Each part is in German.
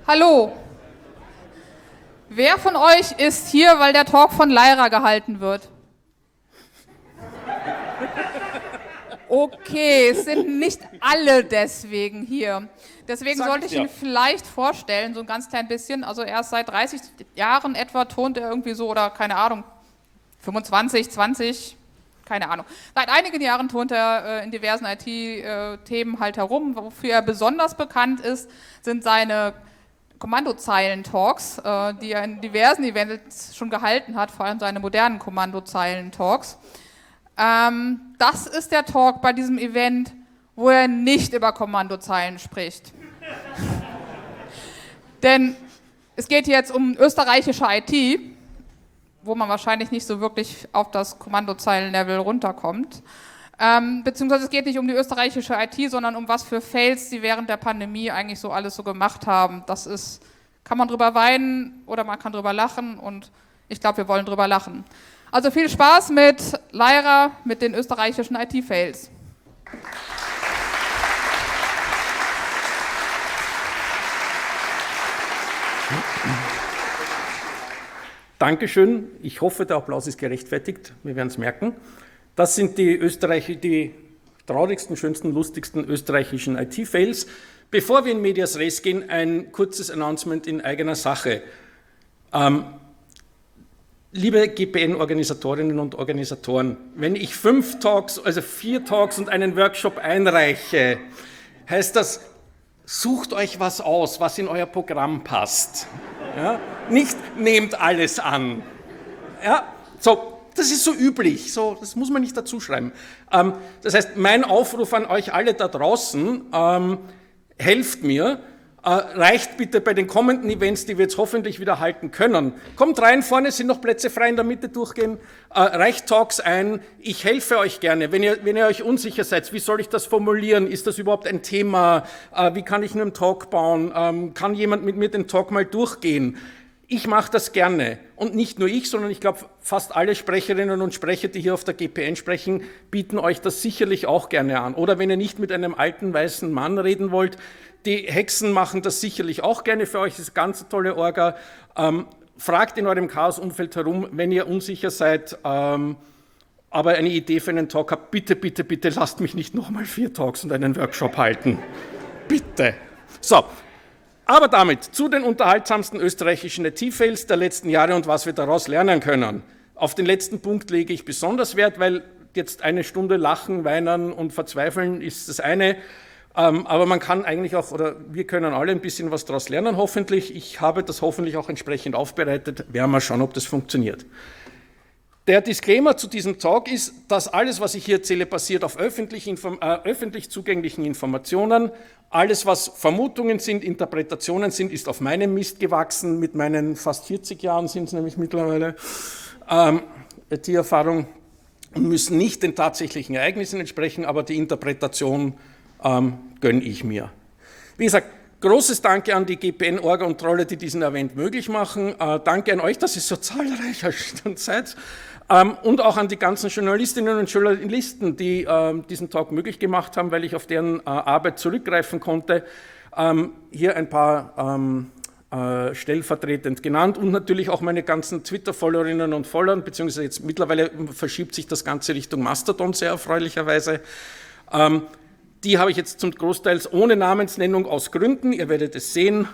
Hallo. Wer von euch ist hier, weil der Talk von Lyra gehalten wird? Okay, es sind nicht alle deswegen hier. Deswegen sollte ich ihn vielleicht vorstellen, so ein ganz klein bisschen. Also erst seit 30 Jahren etwa tont er irgendwie so, oder keine Ahnung, 25, 20, keine Ahnung. Seit einigen Jahren tont er in diversen IT-Themen halt herum. Wofür er besonders bekannt ist, sind seine Kommandozeilen-Talks, die er in diversen Events schon gehalten hat, vor allem seine modernen Kommandozeilen-Talks. Das ist der Talk bei diesem Event, wo er nicht über Kommandozeilen spricht. Denn es geht jetzt um österreichische IT, wo man wahrscheinlich nicht so wirklich auf das Kommandozeilen-Level runterkommt. Beziehungsweise es geht nicht um die österreichische IT, sondern um was für Fails sie während der Pandemie eigentlich so alles so gemacht haben. Das ist, kann man drüber weinen oder man kann drüber lachen und ich glaube, wir wollen drüber lachen. Also viel Spaß mit Lyra, mit den österreichischen IT-Fails. Dankeschön. Ich hoffe, der Applaus ist gerechtfertigt. Wir werden es merken. Das sind die traurigsten, schönsten, lustigsten österreichischen IT-Fails. Bevor wir in Medias Res gehen, ein kurzes Announcement in eigener Sache. Liebe GPN-Organisatorinnen und Organisatoren, wenn ich 4 Talks und einen Workshop einreiche, heißt das, sucht euch was aus, was in euer Programm passt. Ja? Nicht nehmt alles an. Ja? So, das ist so üblich, so, das muss man nicht dazu schreiben. Das heißt, mein Aufruf an euch alle da draußen, helft mir, reicht bitte bei den kommenden Events, die wir jetzt hoffentlich wieder halten können. Kommt rein, vorne sind noch Plätze frei, in der Mitte durchgehen, reicht Talks ein, ich helfe euch gerne. Wenn ihr euch unsicher seid, wie soll ich das formulieren, ist das überhaupt ein Thema, wie kann ich einen Talk bauen, kann jemand mit mir den Talk mal durchgehen? Ich mache das gerne und nicht nur ich, sondern ich glaube, fast alle Sprecherinnen und Sprecher, die hier auf der GPN sprechen, bieten euch das sicherlich auch gerne an. Oder wenn ihr nicht mit einem alten weißen Mann reden wollt, die Hexen machen das sicherlich auch gerne für euch, das ist eine ganz tolle Orga. Fragt in eurem Chaos-Umfeld herum, wenn ihr unsicher seid, aber eine Idee für einen Talk habt, bitte, bitte, bitte lasst mich nicht nochmal 4 Talks und einen Workshop halten. Bitte. So. Aber damit zu den unterhaltsamsten österreichischen IT-Fails der letzten Jahre und was wir daraus lernen können. Auf den letzten Punkt lege ich besonders Wert, weil jetzt eine Stunde lachen, weinen und verzweifeln ist das eine, aber man kann eigentlich auch, oder wir können alle ein bisschen was daraus lernen, hoffentlich. Ich habe das hoffentlich auch entsprechend aufbereitet, werden wir schauen, ob das funktioniert. Der Disclaimer zu diesem Talk ist, dass alles, was ich hier erzähle, basiert auf öffentlich zugänglichen Informationen. Alles, was Vermutungen sind, Interpretationen sind, ist auf meinem Mist gewachsen. Mit meinen fast 40 Jahren sind es nämlich mittlerweile IT-Erfahrung und müssen nicht den tatsächlichen Ereignissen entsprechen, aber die Interpretation gönne ich mir. Wie gesagt, großes Danke an die GPN-Orga und Trolle, die diesen Event möglich machen. Danke an euch, dass ihr so zahlreich seid. Und auch an die ganzen Journalistinnen und Journalisten, die diesen Talk möglich gemacht haben, weil ich auf deren Arbeit zurückgreifen konnte. Hier ein paar stellvertretend genannt und natürlich auch meine ganzen Twitter-Followerinnen und Follower, beziehungsweise jetzt mittlerweile verschiebt sich das Ganze Richtung Mastodon sehr erfreulicherweise. Die habe ich jetzt zum Großteil ohne Namensnennung aus Gründen, ihr werdet es sehen.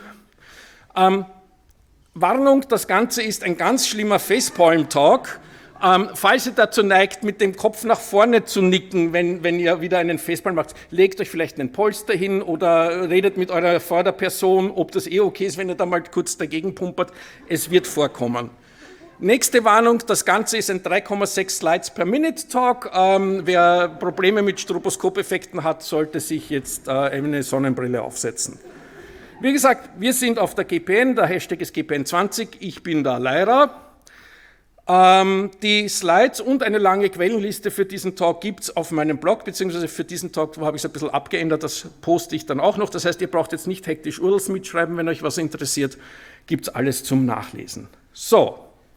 Warnung, das Ganze ist ein ganz schlimmer Facepalm-Talk. Falls ihr dazu neigt, mit dem Kopf nach vorne zu nicken, wenn ihr wieder einen Facepalm macht, legt euch vielleicht einen Polster hin oder redet mit eurer Vorderperson, ob das okay ist, wenn ihr da mal kurz dagegen pumpert. Es wird vorkommen. Nächste Warnung, das Ganze ist ein 3,6 Slides per Minute Talk. Wer Probleme mit Stroboskopeffekten hat, sollte sich jetzt eine Sonnenbrille aufsetzen. Wie gesagt, wir sind auf der GPN, der Hashtag ist GPN20, ich bin da Lyra. Die Slides und eine lange Quellenliste für diesen Talk gibt es auf meinem Blog, beziehungsweise für diesen Talk habe ich es ein bisschen abgeändert, das poste ich dann auch noch. Das heißt, ihr braucht jetzt nicht hektisch URLs mitschreiben, wenn euch was interessiert, gibt es alles zum Nachlesen. So,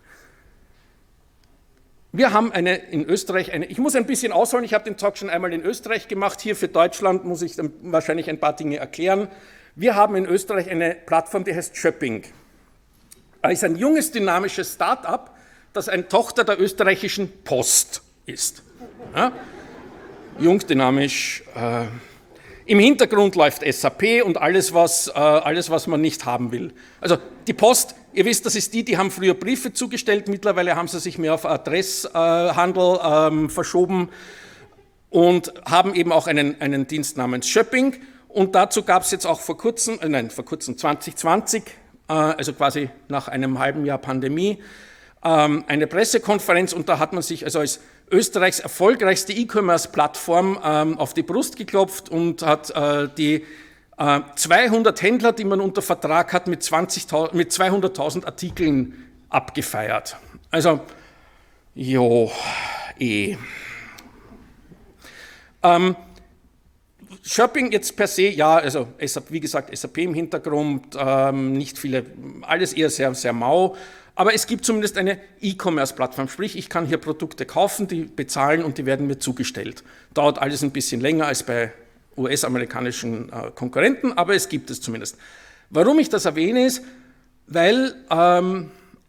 wir haben in Österreich ich muss ein bisschen ausholen, ich habe den Talk schon einmal in Österreich gemacht, hier für Deutschland muss ich dann wahrscheinlich ein paar Dinge erklären. Wir haben in Österreich eine Plattform, die heißt Shopping. Es ist ein junges, dynamisches Start-up, das eine Tochter der österreichischen Post ist. Ja? Jung, dynamisch. Im Hintergrund läuft SAP und alles, was man nicht haben will. Also die Post, ihr wisst, das ist die haben früher Briefe zugestellt, mittlerweile haben sie sich mehr auf Adresshandel verschoben und haben eben auch einen Dienst namens Shopping. Und dazu gab es jetzt auch vor kurzem 2020, also quasi nach einem halben Jahr Pandemie, eine Pressekonferenz, und da hat man sich also als Österreichs erfolgreichste E-Commerce-Plattform auf die Brust geklopft und hat die 200 Händler, die man unter Vertrag hat, mit 200.000 Artikeln abgefeiert. Also, Shopping jetzt per se, ja, also wie gesagt, SAP im Hintergrund, nicht viele, alles eher sehr, sehr mau. Aber es gibt zumindest eine E-Commerce-Plattform, sprich, ich kann hier Produkte kaufen, die bezahlen und die werden mir zugestellt. Dauert alles ein bisschen länger als bei US-amerikanischen Konkurrenten, aber es gibt es zumindest. Warum ich das erwähne ist, weil am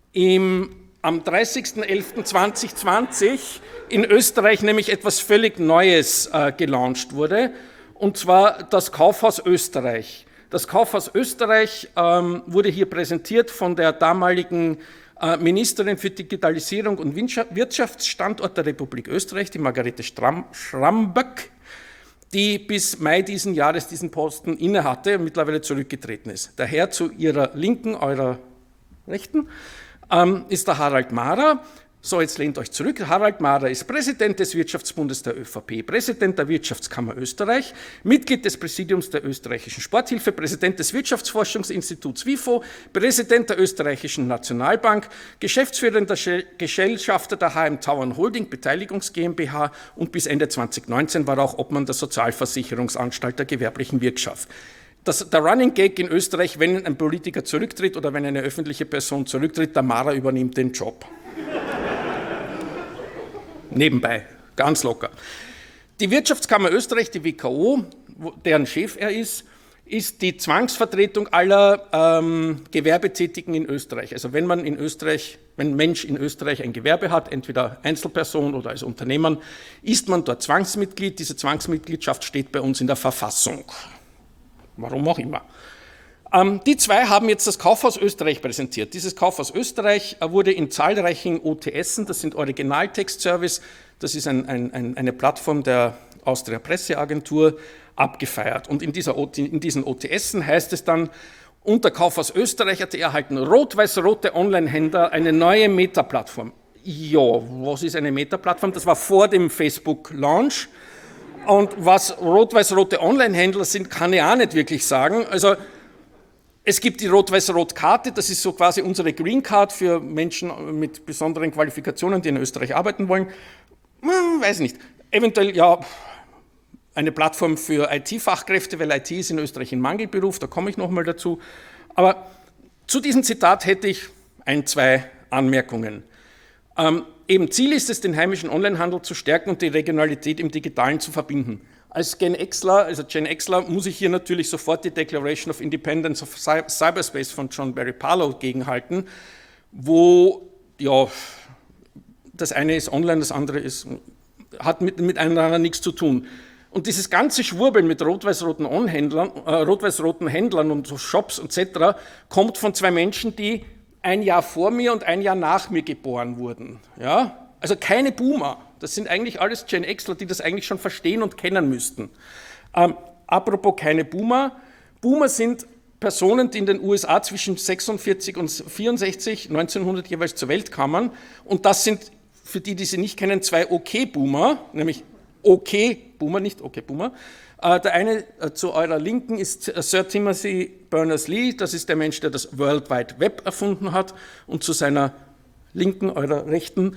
30.11.2020 in Österreich nämlich etwas völlig Neues gelauncht wurde, und zwar das Kaufhaus Österreich. Das Kaufhaus Österreich wurde hier präsentiert von der damaligen Ministerin für Digitalisierung und Wirtschaftsstandort der Republik Österreich, die Margarete Schramböck, die bis Mai diesen Jahres diesen Posten innehatte und mittlerweile zurückgetreten ist. Der Herr zu Ihrer Linken, eurer Rechten, ist der Harald Mahrer. So, jetzt lehnt euch zurück. Harald Mahrer ist Präsident des Wirtschaftsbundes der ÖVP, Präsident der Wirtschaftskammer Österreich, Mitglied des Präsidiums der österreichischen Sporthilfe, Präsident des Wirtschaftsforschungsinstituts WIFO, Präsident der österreichischen Nationalbank, geschäftsführender Gesellschafter der HM Tauern Holding Beteiligungs GmbH und bis Ende 2019 war er auch Obmann der Sozialversicherungsanstalt der gewerblichen Wirtschaft. Der Running Gag in Österreich, wenn ein Politiker zurücktritt oder wenn eine öffentliche Person zurücktritt, der Mahrer übernimmt den Job. Nebenbei, ganz locker. Die Wirtschaftskammer Österreich, die WKO, deren Chef er ist die Zwangsvertretung aller Gewerbetätigen in Österreich. Also wenn ein Mensch in Österreich ein Gewerbe hat, entweder Einzelperson oder als Unternehmen, ist man dort Zwangsmitglied. Diese Zwangsmitgliedschaft steht bei uns in der Verfassung. Warum auch immer. Die zwei haben jetzt das Kaufhaus Österreich präsentiert. Dieses Kaufhaus Österreich wurde in zahlreichen OTSen, das sind Originaltext-Service, das ist eine Plattform der Austria Presseagentur, abgefeiert. Und in diesen OTSen heißt es dann, unter Kaufhaus Österreich erhalten rot-weiß-rote Online-Händler eine neue Meta-Plattform. Ja, was ist eine Meta-Plattform? Das war vor dem Facebook-Launch. Und was rot-weiß-rote Online-Händler sind, kann ich auch nicht wirklich sagen. Also es gibt die Rot-Weiß-Rot-Karte, das ist so quasi unsere Green Card für Menschen mit besonderen Qualifikationen, die in Österreich arbeiten wollen. Weiß nicht. Eventuell ja eine Plattform für IT-Fachkräfte, weil IT ist in Österreich ein Mangelberuf, da komme ich nochmal dazu. Aber zu diesem Zitat hätte ich 2 Anmerkungen. Eben Ziel ist es, den heimischen Onlinehandel zu stärken und die Regionalität im Digitalen zu verbinden. Als Gen Xler muss ich hier natürlich sofort die Declaration of Independence of Cyberspace von John Barry Barlow gegenhalten, wo ja das eine ist online, das andere hat miteinander nichts zu tun. Und dieses ganze Schwurbeln mit rot-weiß-roten Händlern und so Shops etc. kommt von 2 Menschen, die ein Jahr vor mir und ein Jahr nach mir geboren wurden. Ja? Also keine Boomer. Das sind eigentlich alles Gen Xler, die das eigentlich schon verstehen und kennen müssten. Apropos keine Boomer. Boomer sind Personen, die in den USA zwischen 46 und 64, 1900 jeweils zur Welt kamen. Und das sind, für die sie nicht kennen, 2 OK-Boomer, nämlich OK-Boomer, nicht OK-Boomer. Der eine zu eurer Linken ist Sir Timothy Berners-Lee, das ist der Mensch, der das World Wide Web erfunden hat. Und zu seiner Linken, eurer Rechten,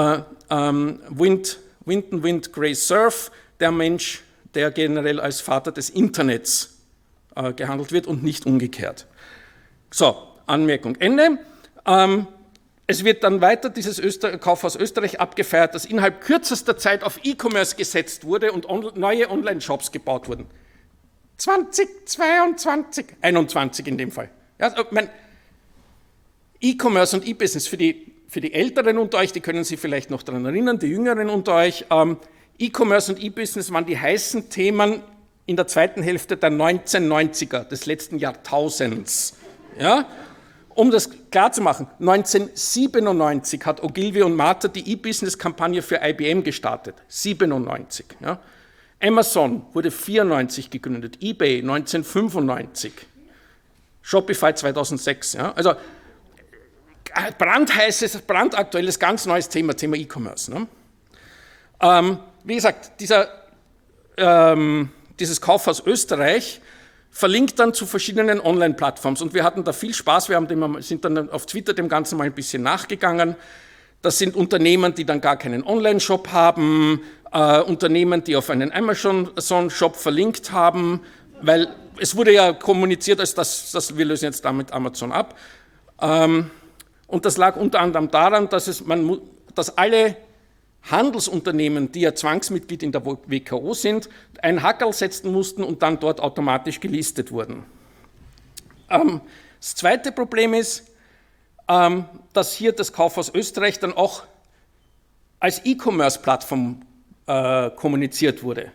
Winton Gray Cerf, der Mensch, der generell als Vater des Internets gehandelt wird und nicht umgekehrt. So, Anmerkung Ende. Es wird dann weiter dieses Kaufhaus Österreich abgefeiert, das innerhalb kürzester Zeit auf E-Commerce gesetzt wurde und neue Online-Shops gebaut wurden. 2022, 21 in dem Fall. Ja, also E-Commerce und E-Business für die Älteren unter euch, die können sich vielleicht noch daran erinnern, die Jüngeren unter euch, E-Commerce und E-Business waren die heißen Themen in der zweiten Hälfte der 1990er, des letzten Jahrtausends. Ja? Um das klarzumachen, 1997 hat Ogilvy und Mather die E-Business-Kampagne für IBM gestartet. 97. Ja? Amazon wurde 94 gegründet, eBay 1995, Shopify 2006. Ja? Also brandheißes, brandaktuelles, ganz neues Thema E-Commerce. Ne? Wie gesagt, dieses Kaufhaus Österreich verlinkt dann zu verschiedenen Online-Plattformen und wir hatten da viel Spaß, sind dann auf Twitter dem Ganzen mal ein bisschen nachgegangen. Das sind Unternehmen, die dann gar keinen Online-Shop haben, Unternehmen, die auf einen Amazon-Shop verlinkt haben, weil es wurde ja kommuniziert, als dass wir lösen jetzt damit Amazon ab. Und das lag unter anderem daran, dass alle Handelsunternehmen, die ja Zwangsmitglied in der WKO sind, ein Hackerl setzen mussten und dann dort automatisch gelistet wurden. Das zweite Problem ist, dass hier das Kaufhaus Österreich dann auch als E-Commerce-Plattform kommuniziert wurde.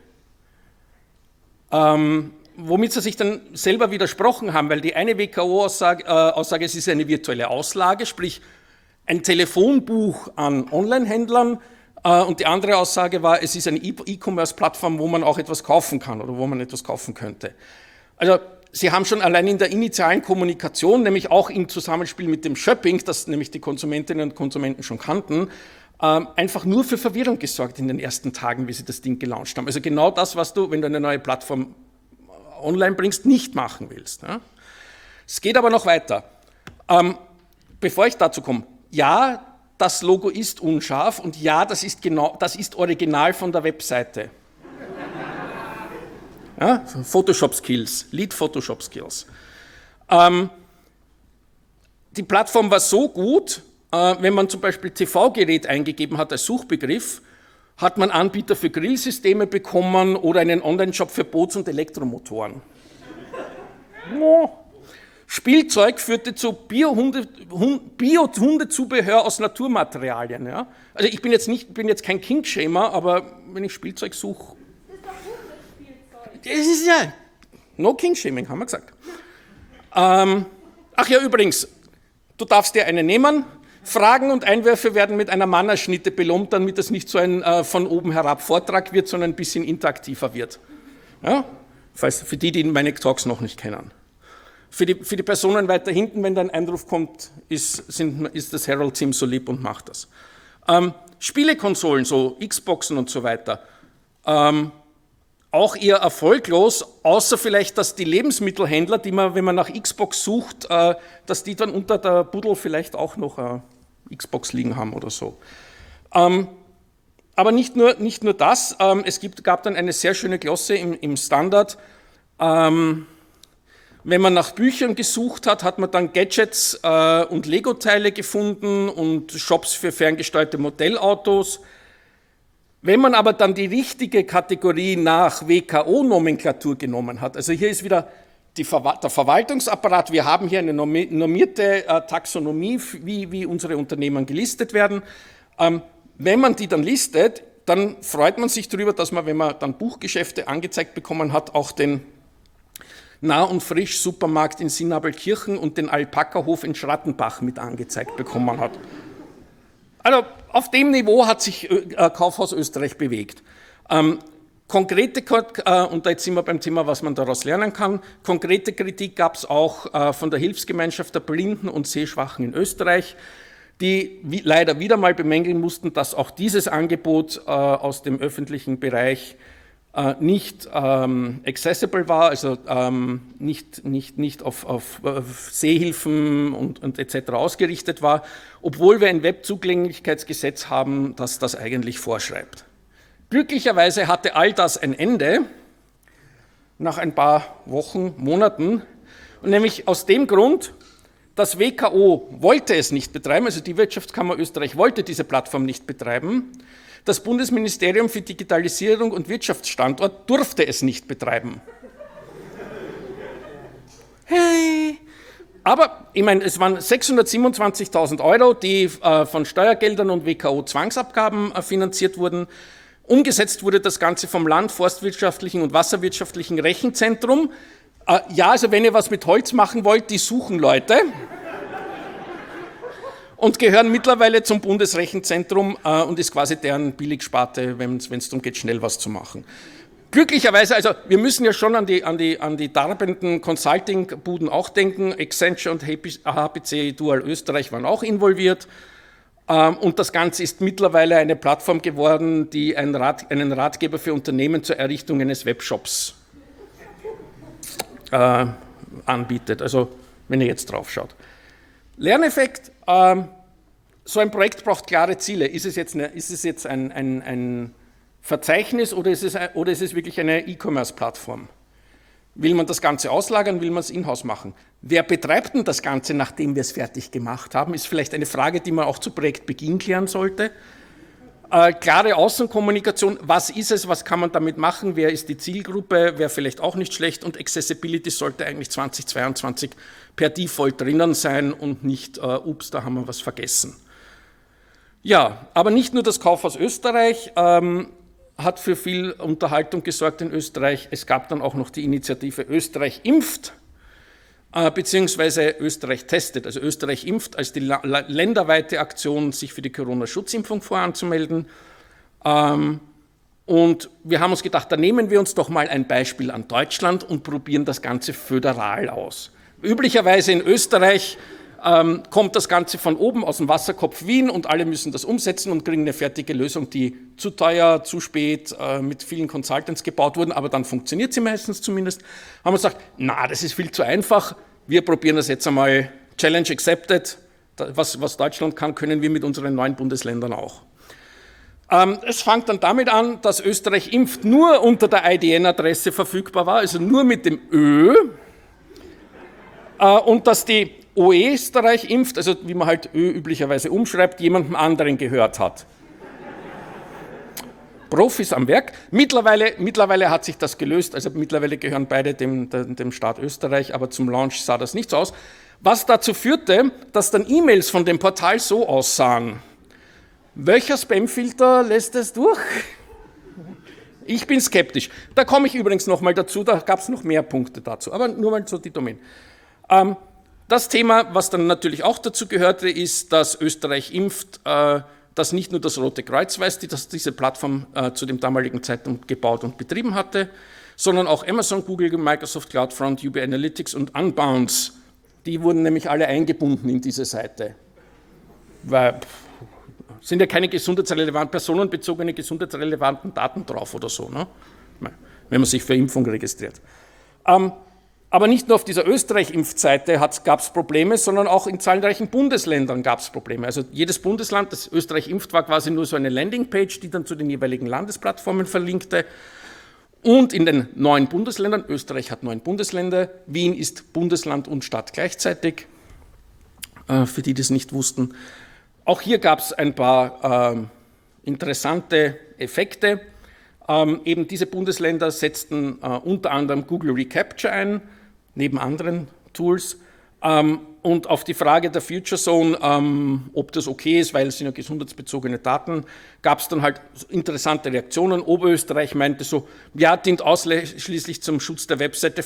Womit sie sich dann selber widersprochen haben, weil die eine WKO-Aussage, es ist eine virtuelle Auslage, sprich ein Telefonbuch an Online-Händlern, und die andere Aussage war, es ist eine E-Commerce-Plattform, wo man auch etwas kaufen kann oder wo man etwas kaufen könnte. Also sie haben schon allein in der initialen Kommunikation, nämlich auch im Zusammenspiel mit dem Shopping, das nämlich die Konsumentinnen und Konsumenten schon kannten, einfach nur für Verwirrung gesorgt in den ersten Tagen, wie sie das Ding gelauncht haben. Also genau das, was du, wenn du eine neue Plattform online bringst, nicht machen willst. Ja? Es geht aber noch weiter. Bevor ich dazu komme, ja, das Logo ist unscharf und ja, das ist original von der Webseite. Ja? Photoshop-Skills, Lead-Photoshop-Skills. Die Plattform war so gut, wenn man zum Beispiel TV-Gerät eingegeben hat als Suchbegriff, hat man Anbieter für Grillsysteme bekommen oder einen Online-Shop für Boots- und Elektromotoren. Spielzeug führte zu Bio-Hundezubehör aus Naturmaterialien. Ja? Also ich bin jetzt kein King-Shamer, aber wenn ich Spielzeug suche... Das ist ja... No King-Shaming, haben wir gesagt. Ach ja, übrigens, du darfst dir eine nehmen. Fragen und Einwürfe werden mit einer Mannerschnitte belohnt, damit es nicht so ein von oben herab Vortrag wird, sondern ein bisschen interaktiver wird. Ja? Für die meine Talks noch nicht kennen. Für die Personen weiter hinten, wenn da ein Einruf kommt, ist das Herald-Team so lieb und macht das. Spielekonsolen, so Xboxen und so weiter, auch eher erfolglos, außer vielleicht, dass die Lebensmittelhändler, die man, wenn man nach Xbox sucht, dass die dann unter der Buddel vielleicht auch noch Xbox liegen haben oder so. Aber nicht nur das, es gab dann eine sehr schöne Glosse im Standard. Wenn man nach Büchern gesucht hat, hat man dann Gadgets und Lego-Teile gefunden und Shops für ferngesteuerte Modellautos. Wenn man aber dann die richtige Kategorie nach WKO-Nomenklatur genommen hat, also hier ist wieder der Verwaltungsapparat, wir haben hier eine normierte Taxonomie, wie unsere Unternehmen gelistet werden. Wenn man die dann listet, dann freut man sich darüber, dass man, wenn man dann Buchgeschäfte angezeigt bekommen hat, auch den Nah- und Frisch-Supermarkt in Sinnabelkirchen und den Alpaka-Hof in Schrattenbach mit angezeigt bekommen hat. Also auf dem Niveau hat sich Kaufhaus Österreich bewegt. Konkrete, und da jetzt sind wir beim Thema, was man daraus lernen kann, konkrete Kritik gab es auch von der Hilfsgemeinschaft der Blinden und Sehschwachen in Österreich, die leider wieder mal bemängeln mussten, dass auch dieses Angebot aus dem öffentlichen Bereich nicht accessible war, also nicht auf Sehhilfen und etc. ausgerichtet war, obwohl wir ein Webzugänglichkeitsgesetz haben, das das eigentlich vorschreibt. Glücklicherweise hatte all das ein Ende nach ein paar Wochen, Monaten, und nämlich aus dem Grund, das WKO wollte es nicht betreiben, also die Wirtschaftskammer Österreich wollte diese Plattform nicht betreiben. Das Bundesministerium für Digitalisierung und Wirtschaftsstandort durfte es nicht betreiben. Hey. Aber ich meine, es waren 627.000 Euro, die von Steuergeldern und WKO-Zwangsabgaben finanziert wurden. Umgesetzt wurde das Ganze vom Land-, Forstwirtschaftlichen und Wasserwirtschaftlichen Rechenzentrum. Ja, also wenn ihr was mit Holz machen wollt, die suchen Leute. Und gehören mittlerweile zum Bundesrechenzentrum und ist quasi deren Billigsparte, wenn es darum geht, schnell was zu machen. Glücklicherweise, also wir müssen ja schon an die darbenden Consulting-Buden auch denken. Accenture und HPC Dual Österreich waren auch involviert. Und das Ganze ist mittlerweile eine Plattform geworden, die einen Ratgeber für Unternehmen zur Errichtung eines Webshops anbietet. Also wenn ihr jetzt drauf schaut. Lerneffekt, so ein Projekt braucht klare Ziele. Ist es jetzt ein Verzeichnis oder ist es wirklich eine E-Commerce-Plattform? Will man das Ganze auslagern, will man es in-house machen? Wer betreibt denn das Ganze, nachdem wir es fertig gemacht haben? Ist vielleicht eine Frage, die man auch zu Projektbeginn klären sollte. Klare Außenkommunikation, was ist es, was kann man damit machen, wer ist die Zielgruppe, wäre vielleicht auch nicht schlecht und Accessibility sollte eigentlich 2022 per Default drinnen sein und nicht, ups, da haben wir was vergessen. Ja, aber nicht nur das Kaufhaus Österreich hat für viel Unterhaltung gesorgt in Österreich, es gab dann auch noch die Initiative Österreich impft, beziehungsweise Österreich testet, also Österreich impft als die länderweite Aktion, sich für die Corona-Schutzimpfung voranzumelden. Und wir haben uns gedacht, da nehmen wir uns doch mal ein Beispiel an Deutschland und probieren das Ganze föderal aus. Üblicherweise in Österreich kommt das Ganze von oben aus dem Wasserkopf Wien und alle müssen das umsetzen und kriegen eine fertige Lösung, die zu teuer, zu spät, mit vielen Consultants gebaut wurden, aber dann funktioniert sie meistens zumindest. Haben wir gesagt, na, das ist viel zu einfach, wir probieren das jetzt einmal, Challenge accepted, was Deutschland kann, können wir mit unseren 9 Bundesländern auch. Es fängt dann damit an, dass Österreich impft nur unter der IDN-Adresse verfügbar war, also nur mit dem Ö, und dass die Österreich impft, also wie man halt Ö üblicherweise umschreibt, jemandem anderen gehört hat. Profis am Werk. Mittlerweile hat sich das gelöst, also mittlerweile gehören beide dem Staat Österreich, aber zum Launch sah das nicht so aus. Was dazu führte, dass dann E-Mails von dem Portal so aussahen. Welcher Spamfilter lässt es durch? Ich bin skeptisch. Da komme ich übrigens nochmal dazu, da gab es noch mehr Punkte dazu, aber nur mal so die Domain. Das Thema, was dann natürlich auch dazu gehörte, ist, dass Österreich impft, dass nicht nur das Rote Kreuz weiß, dass diese Plattform zu dem damaligen Zeitpunkt gebaut und betrieben hatte, sondern auch Amazon, Google, Microsoft, CloudFront, UB Analytics und Unbounce. Die wurden nämlich alle eingebunden in diese Seite. Weil sind ja keine personenbezogene gesundheitsrelevanten Daten drauf oder so, ne? Wenn man sich für Impfung registriert. Aber nicht nur auf dieser Österreich-Impfseite gab es Probleme, sondern auch in zahlreichen Bundesländern gab es Probleme. Also jedes Bundesland, das Österreich impft, war quasi nur so eine Landingpage, die dann zu den jeweiligen Landesplattformen verlinkte. Und in den 9 Bundesländern, Österreich hat 9 Bundesländer, Wien ist Bundesland und Stadt gleichzeitig, für die das nicht wussten. Auch hier gab es ein paar interessante Effekte. Eben diese Bundesländer setzten unter anderem Google Recapture ein, neben anderen Tools. Und auf die Frage der Future Zone, ob das okay ist, weil es sind ja gesundheitsbezogene Daten, gab es dann halt interessante Reaktionen. Oberösterreich meinte so, ja, dient ausschließlich zum Schutz der Webseite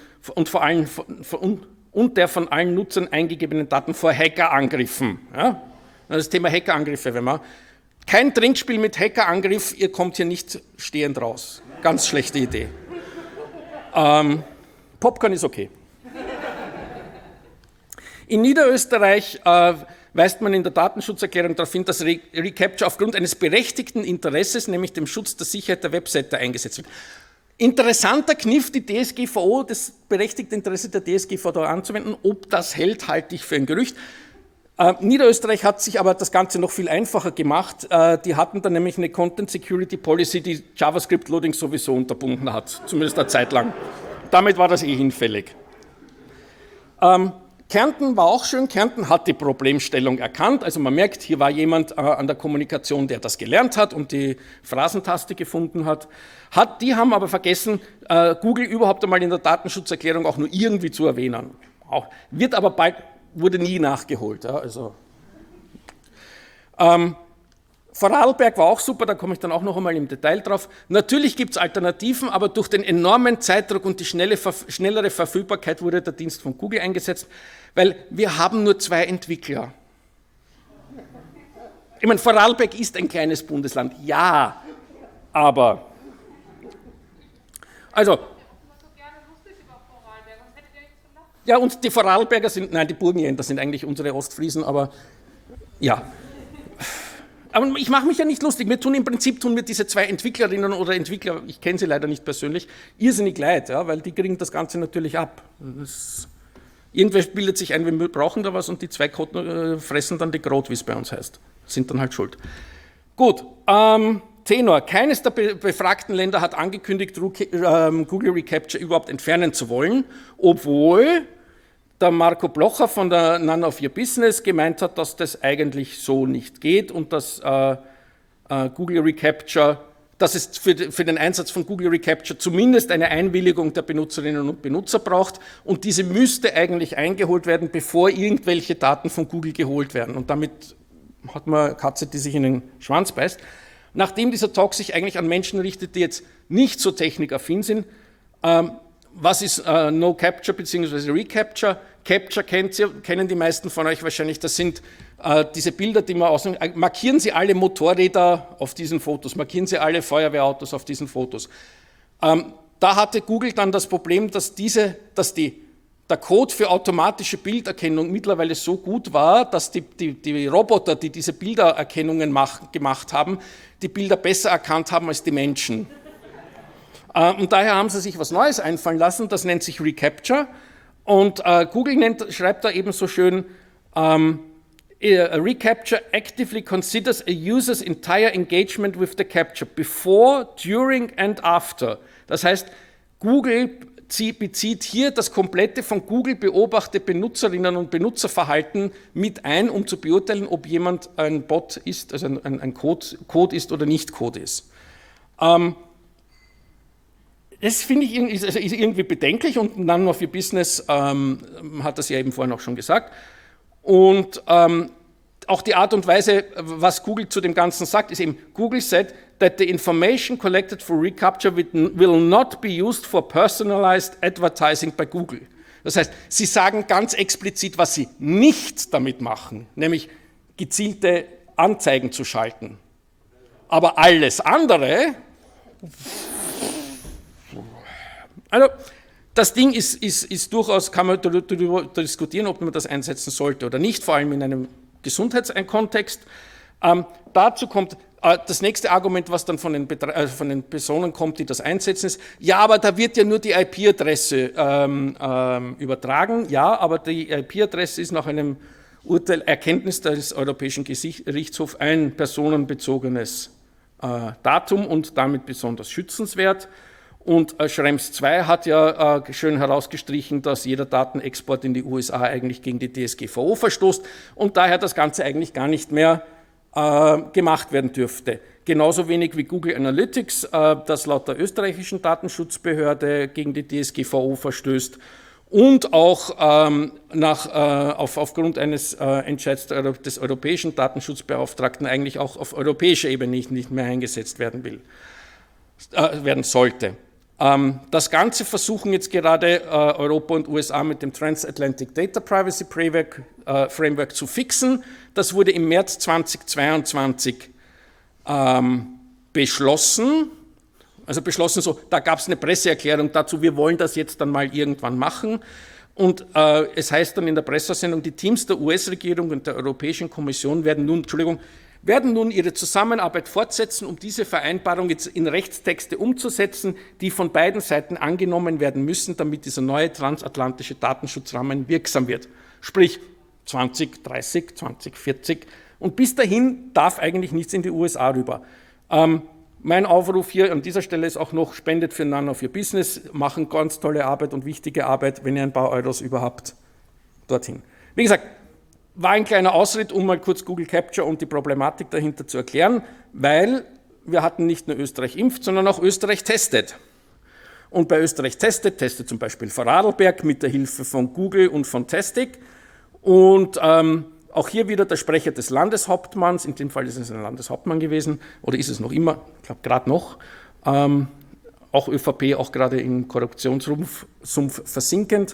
und der von allen Nutzern eingegebenen Daten vor Hackerangriffen. Ja? Das Thema Hackerangriffe, wenn man kein Trinkspiel mit Hackerangriff, ihr kommt hier nicht stehend raus. Ganz schlechte Idee. Popcorn ist okay. In Niederösterreich weist man in der Datenschutzerklärung darauf hin, dass Recapture aufgrund eines berechtigten Interesses, nämlich dem Schutz der Sicherheit der Webseite, eingesetzt wird. Interessanter Kniff, die DSGVO, das berechtigte Interesse der DSGVO anzuwenden. Ob das hält, halte ich für ein Gerücht. Niederösterreich hat sich aber das Ganze noch viel einfacher gemacht. Die hatten dann nämlich eine Content Security Policy, die JavaScript Loading sowieso unterbunden hat, zumindest eine Zeit lang. Damit war das hinfällig. Kärnten war auch schön, Kärnten hat die Problemstellung erkannt, also man merkt, hier war jemand an der Kommunikation, der das gelernt hat und die Phrasentaste gefunden hat. Die haben aber vergessen, Google überhaupt einmal in der Datenschutzerklärung auch nur irgendwie zu erwähnen. Wird aber bald, wurde nie nachgeholt. Ja, also. Vorarlberg war auch super, da komme ich dann auch noch einmal im Detail drauf. Natürlich gibt es Alternativen, aber durch den enormen Zeitdruck und die schnellere Verfügbarkeit wurde der Dienst von Google eingesetzt, weil wir haben nur 2 Entwickler. Ich meine, Vorarlberg ist ein kleines Bundesland, ja, aber... Also... Ja, und die Vorarlberger sind, nein, die Burgenländer sind eigentlich unsere Ostfriesen, aber ja... Aber ich mache mich ja nicht lustig, im Prinzip tun mir diese 2 Entwicklerinnen oder Entwickler, ich kenne sie leider nicht persönlich, irrsinnig leid, ja, weil die kriegen das Ganze natürlich ab. Irgendwer bildet sich ein, wir brauchen da was und die 2 fressen dann die Grot, wie es bei uns heißt, sind dann halt schuld. Gut, Tenor, keines der befragten Länder hat angekündigt, Google Recapture überhaupt entfernen zu wollen, obwohl... der Marco Blocher von der None of Your Business gemeint hat, dass das eigentlich so nicht geht und dass Google Recapture, dass es für den Einsatz von Google Recapture zumindest eine Einwilligung der Benutzerinnen und Benutzer braucht und diese müsste eigentlich eingeholt werden, bevor irgendwelche Daten von Google geholt werden. Und damit hat man eine Katze, die sich in den Schwanz beißt. Nachdem dieser Talk sich eigentlich an Menschen richtet, die jetzt nicht so technikaffin sind, was ist No Capture bzw. Recapture? Capture kennen die meisten von euch wahrscheinlich, das sind diese Bilder, die man ausnimmt. Markieren Sie alle Motorräder auf diesen Fotos, markieren Sie alle Feuerwehrautos auf diesen Fotos. Da hatte Google dann das Problem, dass der Code für automatische Bilderkennung mittlerweile so gut war, dass die Roboter, die diese Bildererkennungen gemacht haben, die Bilder besser erkannt haben als die Menschen. Und daher haben sie sich was Neues einfallen lassen, das nennt sich Recapture. Und Google schreibt da eben so schön, Recapture actively considers a user's entire engagement with the capture, before, during and after. Das heißt, Google bezieht hier das komplette von Google beobachtete Benutzerinnen und Benutzerverhalten mit ein, um zu beurteilen, ob jemand ein Bot ist, also ein Code ist oder nicht Code ist. Das finde ich ist irgendwie bedenklich und None of Your Business hat das ja eben vorhin auch schon gesagt. Und auch die Art und Weise, was Google zu dem Ganzen sagt, ist eben, Google said that the information collected for Recapture will not be used for personalized advertising by Google. Das heißt, sie sagen ganz explizit, was sie nicht damit machen, nämlich gezielte Anzeigen zu schalten. Aber alles andere... Also, das Ding ist durchaus, kann man darüber diskutieren, ob man das einsetzen sollte oder nicht, vor allem in einem Gesundheitskontext. Dazu kommt das nächste Argument, was dann von den Personen kommt, die das einsetzen, ist, ja, aber da wird ja nur die IP-Adresse übertragen. Ja, aber die IP-Adresse ist nach einem Urteil, Erkenntnis des Europäischen Gerichtshofs ein personenbezogenes Datum und damit besonders schützenswert. Und Schrems II hat ja schön herausgestrichen, dass jeder Datenexport in die USA eigentlich gegen die DSGVO verstoßt und daher das Ganze eigentlich gar nicht mehr gemacht werden dürfte. Genauso wenig wie Google Analytics, das laut der österreichischen Datenschutzbehörde gegen die DSGVO verstößt und auch aufgrund eines Entscheids des europäischen Datenschutzbeauftragten eigentlich auch auf europäischer Ebene nicht mehr eingesetzt werden sollte. Das Ganze versuchen jetzt gerade Europa und USA mit dem Transatlantic Data Privacy Framework zu fixen. Das wurde im März 2022 beschlossen. Also beschlossen so, da gab es eine Presseerklärung dazu, wir wollen das jetzt dann mal irgendwann machen. Und es heißt dann in der Pressesendung, die Teams der US-Regierung und der Europäischen Kommission werden nun ihre Zusammenarbeit fortsetzen, um diese Vereinbarung jetzt in Rechtstexte umzusetzen, die von beiden Seiten angenommen werden müssen, damit dieser neue transatlantische Datenschutzrahmen wirksam wird. Sprich 2030, 2040. Und bis dahin darf eigentlich nichts in die USA rüber. Mein Aufruf hier an dieser Stelle ist auch noch, spendet für None of Your Business, machen ganz tolle Arbeit und wichtige Arbeit, wenn ihr ein paar Euros überhaupt dorthin. Wie gesagt, war ein kleiner Ausritt, um mal kurz Google Capture und die Problematik dahinter zu erklären, weil wir hatten nicht nur Österreich impft, sondern auch Österreich testet. Und bei Österreich testet zum Beispiel Vorarlberg mit der Hilfe von Google und von Testic. Und auch hier wieder der Sprecher des Landeshauptmanns, in dem Fall ist es ein Landeshauptmann gewesen, oder ist es noch immer, ich glaube gerade noch, auch ÖVP, auch gerade im Korruptionssumpf versinkend.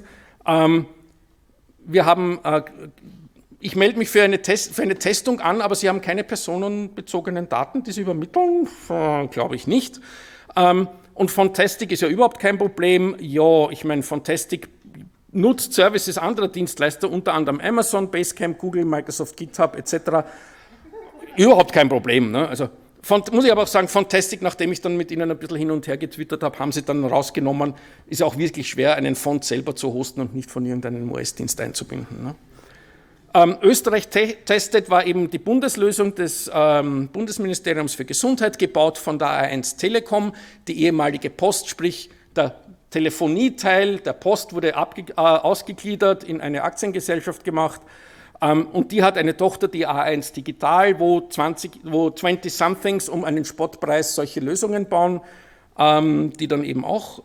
Ich melde mich für eine Testung an, aber Sie haben keine personenbezogenen Daten, die Sie übermitteln? Glaube ich nicht. Und von Testic ist ja überhaupt kein Problem. Ja, ich meine, von Testic nutzt Services anderer Dienstleister, unter anderem Amazon, Basecamp, Google, Microsoft, GitHub etc. Überhaupt kein Problem. Ne? Also muss ich aber auch sagen, von Testic, nachdem ich dann mit Ihnen ein bisschen hin und her getwittert habe, haben Sie dann rausgenommen, ist auch wirklich schwer, einen Font selber zu hosten und nicht von irgendeinem OS-Dienst einzubinden. Ne? Österreich testet war eben die Bundeslösung des Bundesministeriums für Gesundheit, gebaut von der A1 Telekom, die ehemalige Post, sprich der Telefonieteil der Post wurde ausgegliedert, in eine Aktiengesellschaft gemacht, und die hat eine Tochter, die A1 Digital, wo 20-somethings um einen Spottpreis solche Lösungen bauen, die dann eben auch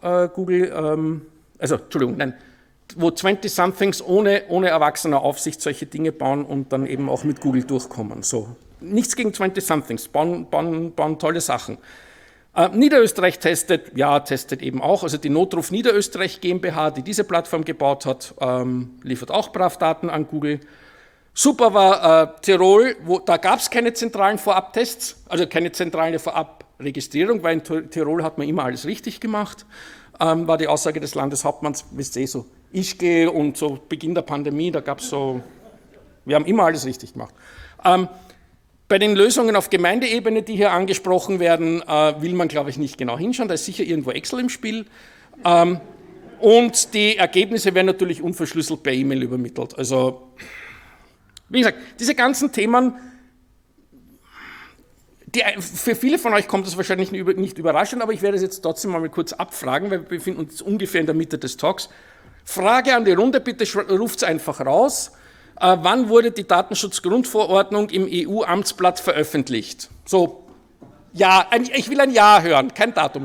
wo 20-somethings ohne erwachsener Aufsicht solche Dinge bauen und dann eben auch mit Google durchkommen. So. Nichts gegen 20-somethings, bauen tolle Sachen. Niederösterreich testet eben auch, also die Notruf Niederösterreich GmbH, die diese Plattform gebaut hat, liefert auch brav Daten an Google. Super war Tirol, da gab es keine zentralen Vorabtests, also keine zentrale Vorabregistrierung, weil in Tirol hat man immer alles richtig gemacht, war die Aussage des Landeshauptmanns, wisst ihr, so Ischgl und so Beginn der Pandemie, da gab es so, wir haben immer alles richtig gemacht. Bei den Lösungen auf Gemeindeebene, die hier angesprochen werden, will man, glaube ich, nicht genau hinschauen, da ist sicher irgendwo Excel im Spiel. Und die Ergebnisse werden natürlich unverschlüsselt per E-Mail übermittelt. Also, wie gesagt, diese ganzen Themen, für viele von euch kommt das wahrscheinlich nicht überraschend, aber ich werde es jetzt trotzdem mal kurz abfragen, weil wir befinden uns ungefähr in der Mitte des Talks. Frage an die Runde, bitte ruft es einfach raus. Wann wurde die Datenschutzgrundverordnung im EU-Amtsblatt veröffentlicht? So, ja, ich will ein Ja hören, kein Datum.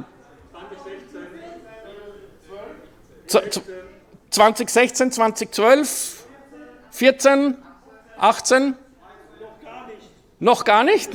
2016, 2012, 14, 18? Noch gar nicht?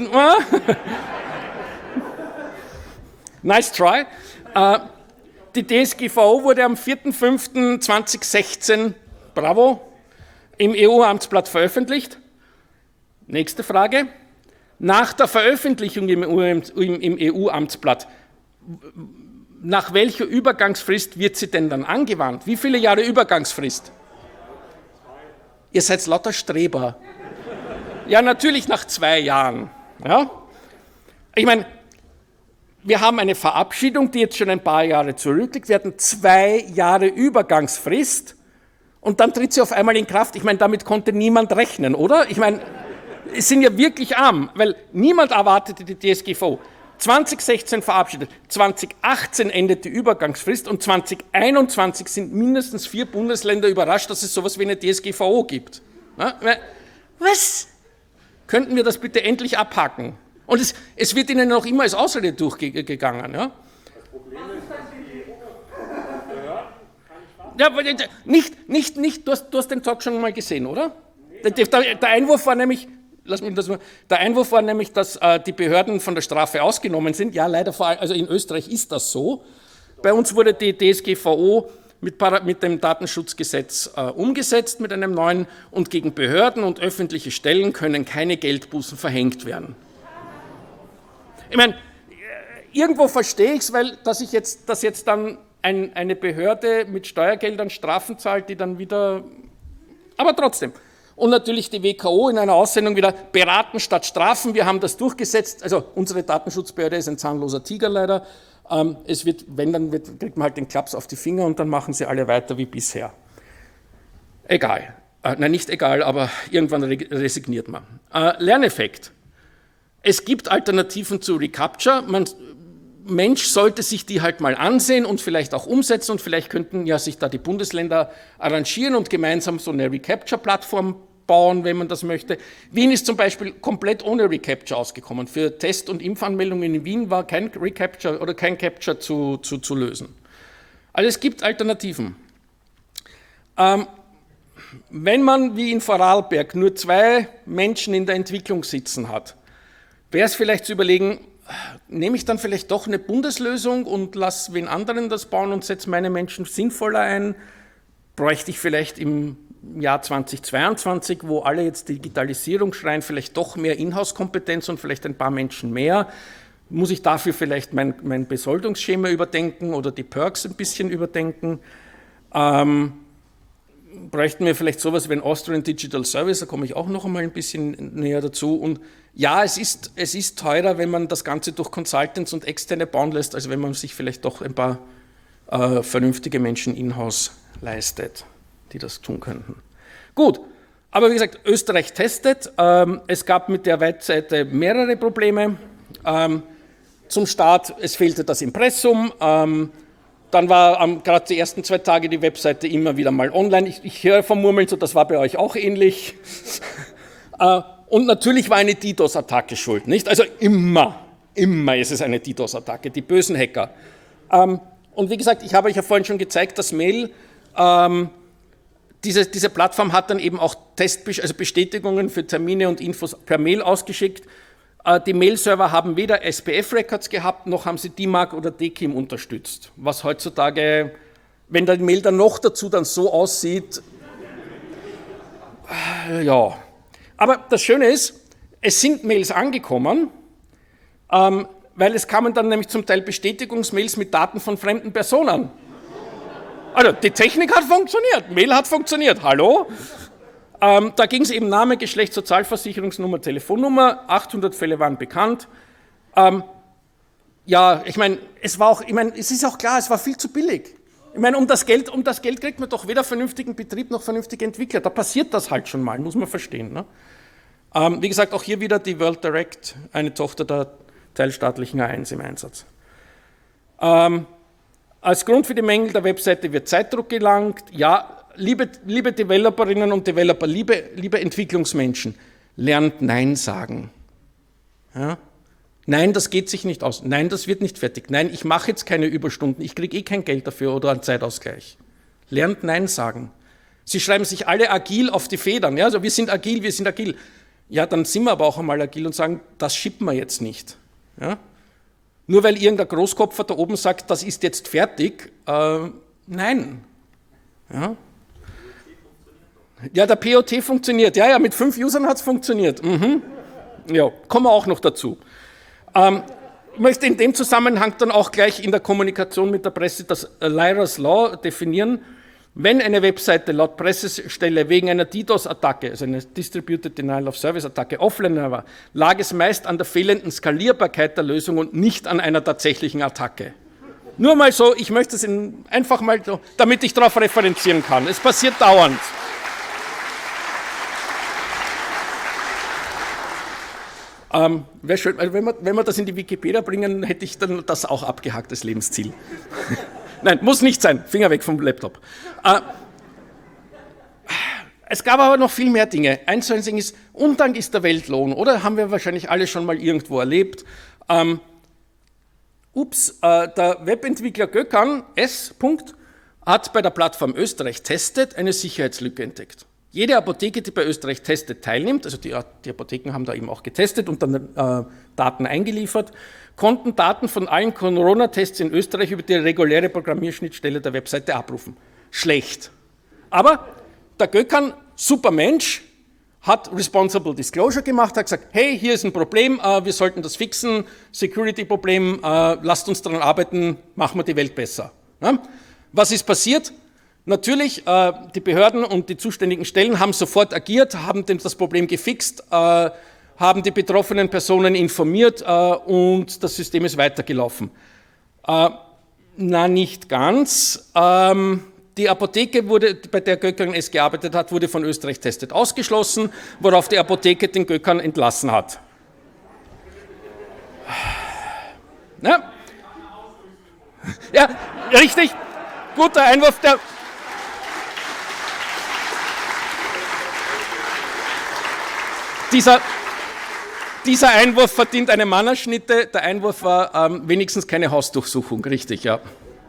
Nice try. Die DSGVO wurde am 4.5.2016, bravo, im EU-Amtsblatt veröffentlicht. Nächste Frage. Nach der Veröffentlichung im EU-Amtsblatt, nach welcher Übergangsfrist wird sie denn dann angewandt? Wie viele Jahre Übergangsfrist? Ihr seid lauter Streber. Ja, natürlich nach 2 Jahren. Ja? Ich meine, wir haben eine Verabschiedung, die jetzt schon ein paar Jahre zurückliegt. Wir hatten 2 Jahre Übergangsfrist und dann tritt sie auf einmal in Kraft. Ich meine, damit konnte niemand rechnen, oder? Ich meine, es sind ja wirklich arm, weil niemand erwartete die DSGVO. 2016 verabschiedet, 2018 endet die Übergangsfrist und 2021 sind mindestens 4 Bundesländer überrascht, dass es sowas wie eine DSGVO gibt. Ja? Was? Könnten wir das bitte endlich abhaken? Und es wird Ihnen noch immer als Ausrede durchgegangen. Ja? Das Problem ist, nicht, du hast den Talk schon mal gesehen, oder? Der Einwurf war nämlich, dass die Behörden von der Strafe ausgenommen sind. Ja, leider, also in Österreich ist das so. Bei uns wurde die DSGVO mit dem Datenschutzgesetz umgesetzt, mit einem neuen, und gegen Behörden und öffentliche Stellen können keine Geldbußen verhängt werden. Ich meine, irgendwo verstehe ich es, weil dass jetzt dann eine Behörde mit Steuergeldern Strafen zahlt, die dann wieder, aber trotzdem. Und natürlich die WKO in einer Aussendung wieder beraten statt strafen. Wir haben das durchgesetzt. Also unsere Datenschutzbehörde ist ein zahnloser Tiger leider. Kriegt man halt den Klaps auf die Finger und dann machen sie alle weiter wie bisher. Egal. Nein, nicht egal, aber irgendwann resigniert man. Lerneffekt. Es gibt Alternativen zu Recaptcha. Mensch sollte sich die halt mal ansehen und vielleicht auch umsetzen und vielleicht könnten ja sich da die Bundesländer arrangieren und gemeinsam so eine Recapture-Plattform bauen, wenn man das möchte. Wien ist zum Beispiel komplett ohne Recapture ausgekommen. Für Test- und Impfanmeldungen in Wien war kein Recapture oder kein Capture zu lösen. Also es gibt Alternativen. Wenn man wie in Vorarlberg nur 2 Menschen in der Entwicklung sitzen hat, wäre es vielleicht zu überlegen, nehme ich dann vielleicht doch eine Bundeslösung und lasse wen anderen das bauen und setze meine Menschen sinnvoller ein? Bräuchte ich vielleicht im Jahr 2022, wo alle jetzt Digitalisierung schreien, vielleicht doch mehr Inhouse-Kompetenz und vielleicht ein paar Menschen mehr? Muss ich dafür vielleicht mein Besoldungsschema überdenken oder die Perks ein bisschen überdenken? Bräuchten wir vielleicht sowas wie ein Austrian Digital Service, da komme ich auch noch einmal ein bisschen näher dazu. Und ja, es ist teurer, wenn man das Ganze durch Consultants und Externe bauen lässt, als wenn man sich vielleicht doch ein paar vernünftige Menschen in-house leistet, die das tun könnten. Gut, aber wie gesagt, Österreich testet. Es gab mit der Webseite mehrere Probleme. Zum Start, es fehlte das Impressum. Dann war gerade die ersten 2 Tage die Webseite immer wieder mal online. Ich höre vom Murmeln so, das war bei euch auch ähnlich. Und natürlich war eine DDoS-Attacke schuld, nicht? Also immer ist es eine DDoS-Attacke, die bösen Hacker. Und wie gesagt, ich habe euch ja vorhin schon gezeigt, das Mail, diese Plattform hat dann eben auch Bestätigungen für Termine und Infos per Mail ausgeschickt. Die Mail-Server haben weder SPF-Records gehabt, noch haben sie DMARC oder DKIM unterstützt. Was heutzutage, wenn die Mail dann noch dazu dann so aussieht, ja. Aber das Schöne ist, es sind Mails angekommen, weil es kamen dann nämlich zum Teil Bestätigungsmails mit Daten von fremden Personen. Also die Technik hat funktioniert, Mail hat funktioniert, hallo? Da ging es eben Name, Geschlecht, Sozialversicherungsnummer, Telefonnummer, 800 Fälle waren bekannt. Ja, ich meine, es ist auch klar, es war viel zu billig. Ich meine, um das Geld kriegt man doch weder vernünftigen Betrieb noch vernünftige Entwickler. Da passiert das halt schon mal, muss man verstehen. Ne? Wie gesagt, auch hier wieder die World Direct, eine Tochter der teilstaatlichen A1 im Einsatz. Als Grund für die Mängel der Webseite wird Zeitdruck gelangt. Ja, liebe Developerinnen und Developer, liebe Entwicklungsmenschen, lernt Nein sagen. Ja? Nein, das geht sich nicht aus. Nein, das wird nicht fertig. Nein, ich mache jetzt keine Überstunden. Ich kriege kein Geld dafür oder einen Zeitausgleich. Lernt Nein sagen. Sie schreiben sich alle agil auf die Federn. Ja? Also wir sind agil, wir sind agil. Ja, dann sind wir aber auch einmal agil und sagen, das schippen wir jetzt nicht. Ja? Nur weil irgendein Großkopfer da oben sagt, das ist jetzt fertig. Nein. Ja? Ja, der POT funktioniert. Ja, mit 5 Usern hat es funktioniert. Mhm. Ja, kommen wir auch noch dazu. Ich möchte in dem Zusammenhang dann auch gleich in der Kommunikation mit der Presse das Lyra's Law definieren. Wenn eine Webseite laut Pressestelle wegen einer DDoS-Attacke, also einer Distributed Denial of Service-Attacke, offline war, lag es meist an der fehlenden Skalierbarkeit der Lösung und nicht an einer tatsächlichen Attacke. Nur mal so, ich möchte es einfach mal so, damit ich darauf referenzieren kann. Es passiert dauernd. Wäre schön, also wenn wir das in die Wikipedia bringen, hätte ich dann das auch abgehakt, das Lebensziel. Nein, muss nicht sein, Finger weg vom Laptop. Es gab aber noch viel mehr Dinge. Ein so ein Ding ist, Undank ist der Weltlohn, oder? Haben wir wahrscheinlich alle schon mal irgendwo erlebt. Der Webentwickler Gökhan S. hat bei der Plattform Österreich testet eine Sicherheitslücke entdeckt. Jede Apotheke, die bei Österreich testet, teilnimmt, also die Apotheken haben da eben auch getestet und dann Daten eingeliefert, konnten Daten von allen Corona-Tests in Österreich über die reguläre Programmierschnittstelle der Webseite abrufen. Schlecht. Aber der Gökhan, super Mensch, hat Responsible Disclosure gemacht, hat gesagt, hey, hier ist ein Problem, wir sollten das fixen, Security-Problem, lasst uns daran arbeiten, machen wir die Welt besser. Ja? Was ist passiert? Natürlich, die Behörden und die zuständigen Stellen haben sofort agiert, haben das Problem gefixt, haben die betroffenen Personen informiert und das System ist weitergelaufen. Na, nicht ganz. Die Apotheke, bei der Gökhan S. gearbeitet hat, wurde von Österreich Testet ausgeschlossen, worauf die Apotheke den Gökhan entlassen hat. Ja, Ja, richtig. Guter Einwurf. Dieser Einwurf verdient eine Mannerschnitte. Der Einwurf war wenigstens keine Hausdurchsuchung, richtig, ja.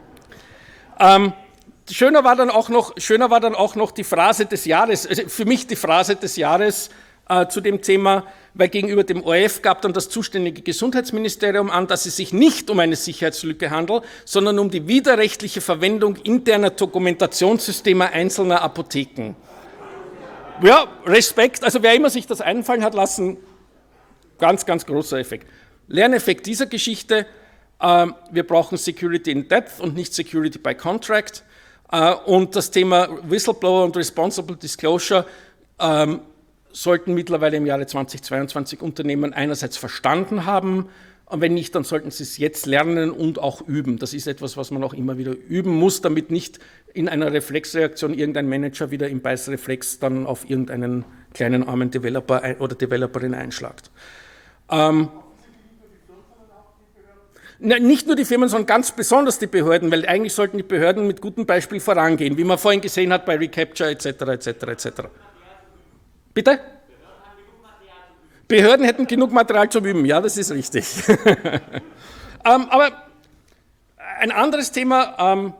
Schöner war dann auch noch die Phrase des Jahres, also für mich die Phrase des Jahres zu dem Thema, weil gegenüber dem ORF gab dann das zuständige Gesundheitsministerium an, dass es sich nicht um eine Sicherheitslücke handelt, sondern um die widerrechtliche Verwendung interner Dokumentationssysteme einzelner Apotheken. Ja, Respekt, also wer immer sich das einfallen hat lassen, ganz, ganz großer Effekt. Lerneffekt dieser Geschichte, wir brauchen Security in Depth und nicht Security by Contract. Und das Thema Whistleblower und Responsible Disclosure sollten mittlerweile im Jahre 2022 Unternehmen einerseits verstanden haben, und wenn nicht, dann sollten sie es jetzt lernen und auch üben. Das ist etwas, was man auch immer wieder üben muss, damit nicht in einer Reflexreaktion irgendein Manager wieder im Beißreflex dann auf irgendeinen kleinen armen Developer oder Developerin einschlagt. Nicht nur die Firmen, sondern ganz besonders die Behörden, weil eigentlich sollten die Behörden mit gutem Beispiel vorangehen, wie man vorhin gesehen hat bei Recapture etc. etc. etc. Bitte? Behörden hätten genug Material zum Üben, ja, das ist richtig. Aber ein anderes Thema,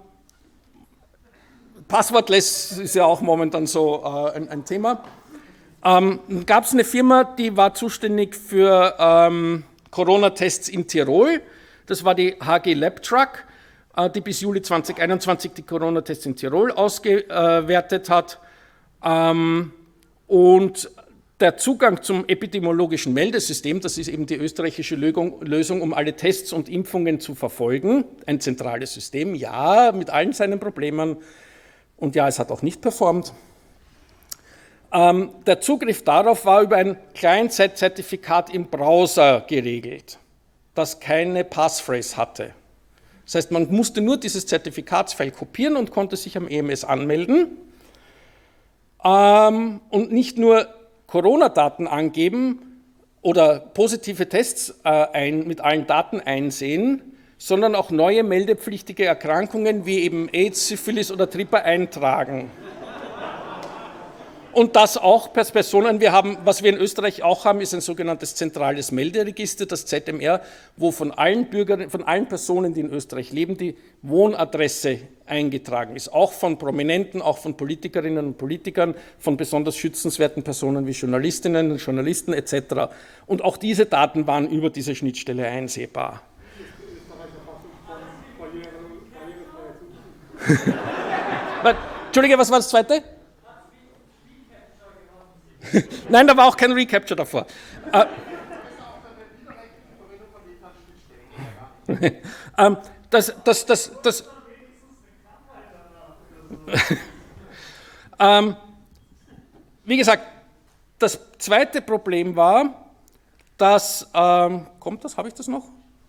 Passwortless ist ja auch momentan so ein Thema. Gab es eine Firma, die war zuständig für Corona-Tests in Tirol. Das war die HG LabTruck, die bis Juli 2021 die Corona-Tests in Tirol ausgewertet hat. Und der Zugang zum epidemiologischen Meldesystem, das ist eben die österreichische Lösung, um alle Tests und Impfungen zu verfolgen, ein zentrales System, ja, mit allen seinen Problemen, und ja, es hat auch nicht performt. Der Zugriff darauf war über ein Client-Side-Zertifikat im Browser geregelt, das keine Passphrase hatte. Das heißt, man musste nur dieses Zertifikatsfile kopieren und konnte sich am EMS anmelden und nicht nur Corona-Daten angeben oder positive Tests mit allen Daten einsehen, sondern auch neue meldepflichtige Erkrankungen wie eben AIDS, Syphilis oder Tripper eintragen. Und das auch per Personen, was wir in Österreich auch haben, ist ein sogenanntes zentrales Melderegister, das ZMR, wo von allen Personen, die in Österreich leben, die Wohnadresse eingetragen ist. Auch von Prominenten, auch von Politikerinnen und Politikern, von besonders schützenswerten Personen wie Journalistinnen und Journalisten etc. Und auch diese Daten waren über diese Schnittstelle einsehbar. Entschuldige, was war das Zweite? Nein, da war auch kein Recapture davor. Wie gesagt, das zweite Problem war, dass, kommt das, habe ich das noch?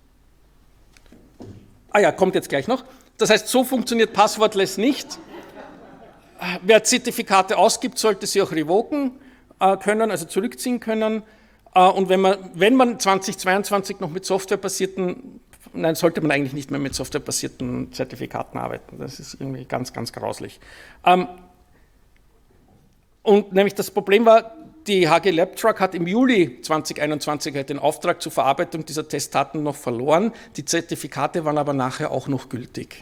Ah ja, kommt jetzt gleich noch. Das heißt, so funktioniert Passwortless nicht. Wer Zertifikate ausgibt, sollte sie auch revoken können, also zurückziehen können. Und wenn man 2022 noch mit softwarebasierten, nein, sollte man eigentlich nicht mehr mit softwarebasierten Zertifikaten arbeiten. Das ist irgendwie ganz, ganz grauslich. Und nämlich das Problem war, die HG LabTruck hat im Juli 2021 den Auftrag zur Verarbeitung dieser Testdaten noch verloren. Die Zertifikate waren aber nachher auch noch gültig.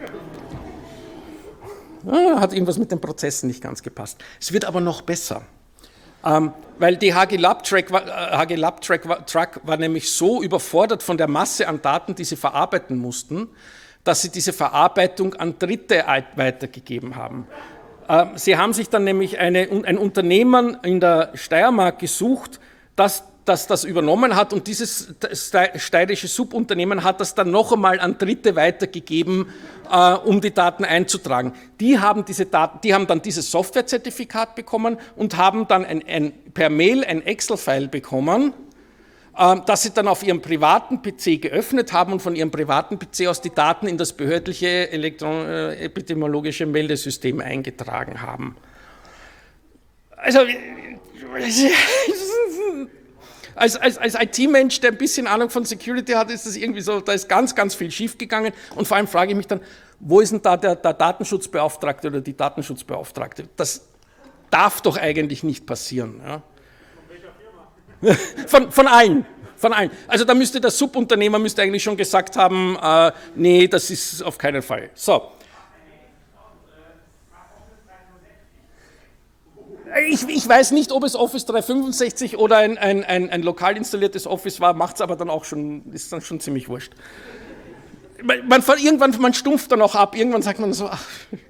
Ja, hat irgendwas mit den Prozessen nicht ganz gepasst. Es wird aber noch besser. Weil die HG LabTruck war nämlich so überfordert von der Masse an Daten, die sie verarbeiten mussten, dass sie diese Verarbeitung an Dritte weitergegeben haben. Sie haben sich dann nämlich ein Unternehmen in der Steiermark gesucht, das übernommen hat, und dieses steirische Subunternehmen hat das dann noch einmal an Dritte weitergegeben, um die Daten einzutragen. Die haben dann dieses Softwarezertifikat bekommen und haben dann per Mail ein Excel-File bekommen, das sie dann auf ihrem privaten PC geöffnet haben und von ihrem privaten PC aus die Daten in das behördliche epidemiologische Meldesystem eingetragen haben. Also als IT-Mensch, der ein bisschen Ahnung von Security hat, ist das irgendwie so, da ist ganz, ganz viel schiefgegangen. Und vor allem frage ich mich dann, wo ist denn da der Datenschutzbeauftragte oder die Datenschutzbeauftragte? Das darf doch eigentlich nicht passieren. Ja? Von allen. Also da müsste der Subunternehmer eigentlich schon gesagt haben, nee, das ist auf keinen Fall. So. Ich weiß nicht, ob es Office 365 oder ein lokal installiertes Office war, macht es aber dann auch schon, ist dann schon ziemlich wurscht. Man stumpft dann auch ab, irgendwann sagt man so, ach.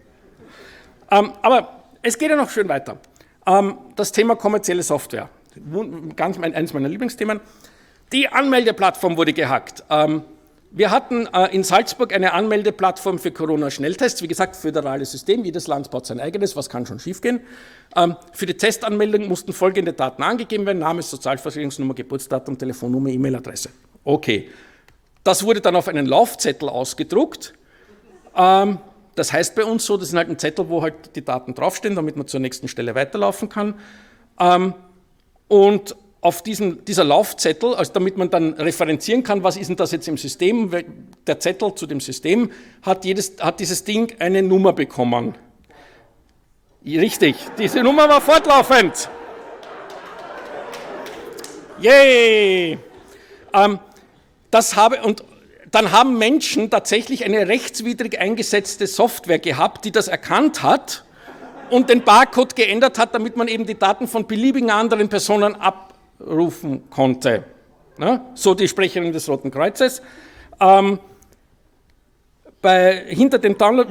Aber es geht ja noch schön weiter. Das Thema kommerzielle Software, eines meiner Lieblingsthemen. Die Anmeldeplattform wurde gehackt. Wir hatten in Salzburg eine Anmeldeplattform für Corona-Schnelltests. Wie gesagt, föderales System, jedes Land baut sein eigenes, was kann schon schiefgehen. Für die Testanmeldung mussten folgende Daten angegeben werden: Name, Sozialversicherungsnummer, Geburtsdatum, Telefonnummer, E-Mail-Adresse. Okay, das wurde dann auf einen Laufzettel ausgedruckt. Das heißt bei uns so, das ist halt ein Zettel, wo halt die Daten draufstehen, damit man zur nächsten Stelle weiterlaufen kann. Und auf dieser Laufzettel, also damit man dann referenzieren kann, was ist denn das jetzt im System, der Zettel zu dem System, hat dieses Ding eine Nummer bekommen. Richtig, diese Nummer war fortlaufend. Yay! Dann haben Menschen tatsächlich eine rechtswidrig eingesetzte Software gehabt, die das erkannt hat und den Barcode geändert hat, damit man eben die Daten von beliebigen anderen Personen abrufen konnte. So die Sprecherin des Roten Kreuzes. Hinter dem Download...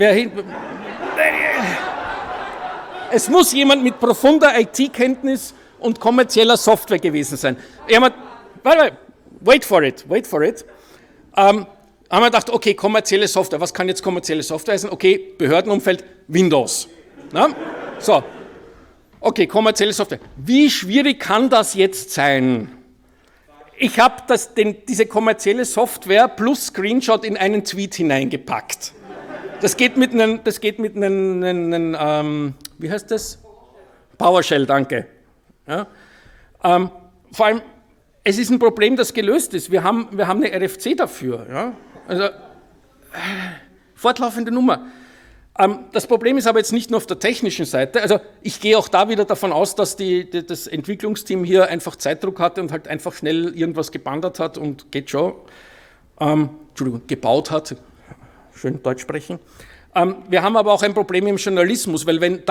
Es muss jemand mit profunder IT-Kenntnis und kommerzieller Software gewesen sein. Wait for it. Haben wir gedacht, okay, kommerzielle Software, was kann jetzt kommerzielle Software sein? Okay, Behördenumfeld, Windows. So, okay, kommerzielle Software. Wie schwierig kann das jetzt sein? Ich habe diese kommerzielle Software plus Screenshot in einen Tweet hineingepackt. Das geht mit einem, wie heißt das? PowerShell, danke. Ja? Vor allem, es ist ein Problem, das gelöst ist. Wir haben eine RFC dafür. Ja? Also, fortlaufende Nummer. Das Problem ist aber jetzt nicht nur auf der technischen Seite. Also ich gehe auch da wieder davon aus, dass das Entwicklungsteam hier einfach Zeitdruck hatte und halt einfach schnell irgendwas gebandert hat und geht schon. Gebaut hat. Schön Deutsch sprechen. Wir haben aber auch ein Problem im Journalismus, weil wenn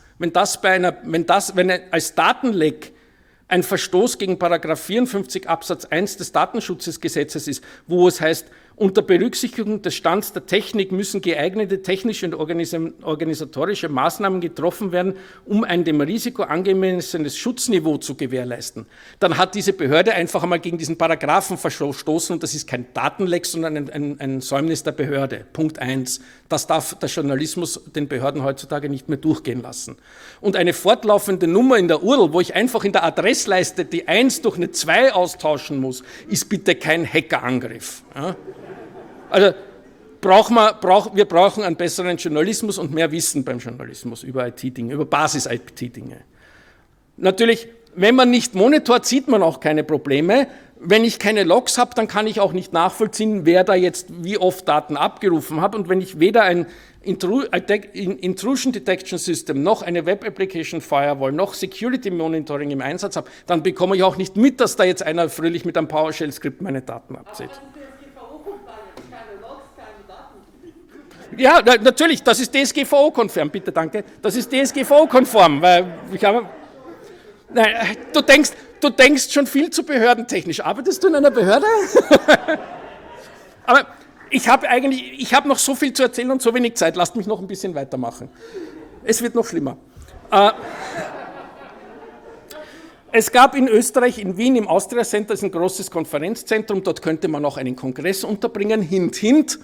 als Datenleck ein Verstoß gegen § 54 Absatz 1 des Datenschutzgesetzes ist, wo es heißt, unter Berücksichtigung des Stands der Technik müssen geeignete technische und organisatorische Maßnahmen getroffen werden, um ein dem Risiko angemessenes Schutzniveau zu gewährleisten. Dann hat diese Behörde einfach einmal gegen diesen Paragraphen verstoßen und das ist kein Datenleck, sondern ein Säumnis der Behörde. Punkt 1. Das darf der Journalismus den Behörden heutzutage nicht mehr durchgehen lassen. Und eine fortlaufende Nummer in der URL, wo ich einfach in der Adressleiste die 1 durch eine 2 austauschen muss, ist bitte kein Hackerangriff. Ja? Also wir brauchen einen besseren Journalismus und mehr Wissen beim Journalismus über IT-Dinge, über Basis-IT-Dinge. Natürlich, wenn man nicht monitort, sieht man auch keine Probleme. Wenn ich keine Logs habe, dann kann ich auch nicht nachvollziehen, wer da jetzt wie oft Daten abgerufen hat. Und wenn ich weder ein Intrusion Detection System noch eine Web Application Firewall noch Security Monitoring im Einsatz habe, dann bekomme ich auch nicht mit, dass da jetzt einer fröhlich mit einem PowerShell-Skript meine Daten abzieht. Ja, natürlich, das ist DSGVO-konform, bitte, danke. Das ist DSGVO-konform, weil du denkst schon viel zu behördentechnisch. Arbeitest du in einer Behörde? Aber ich habe noch so viel zu erzählen und so wenig Zeit. Lasst mich noch ein bisschen weitermachen. Es wird noch schlimmer. Es gab in Österreich, in Wien, im Austria Center, ist ein großes Konferenzzentrum. Dort könnte man auch einen Kongress unterbringen. Hint.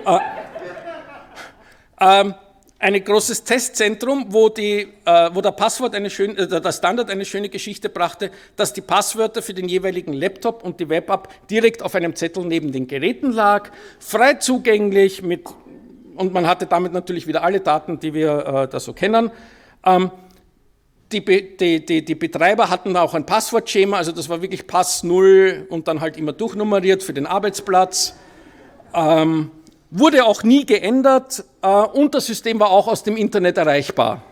Ein großes Testzentrum, wo der Standard eine schöne Geschichte brachte, dass die Passwörter für den jeweiligen Laptop und die Web-App direkt auf einem Zettel neben den Geräten lag, frei zugänglich und man hatte damit natürlich wieder alle Daten, die wir da so kennen. Die Betreiber hatten auch ein Passwortschema, also das war wirklich Pass 0 und dann halt immer durchnummeriert für den Arbeitsplatz. Wurde auch nie geändert und das System war auch aus dem Internet erreichbar.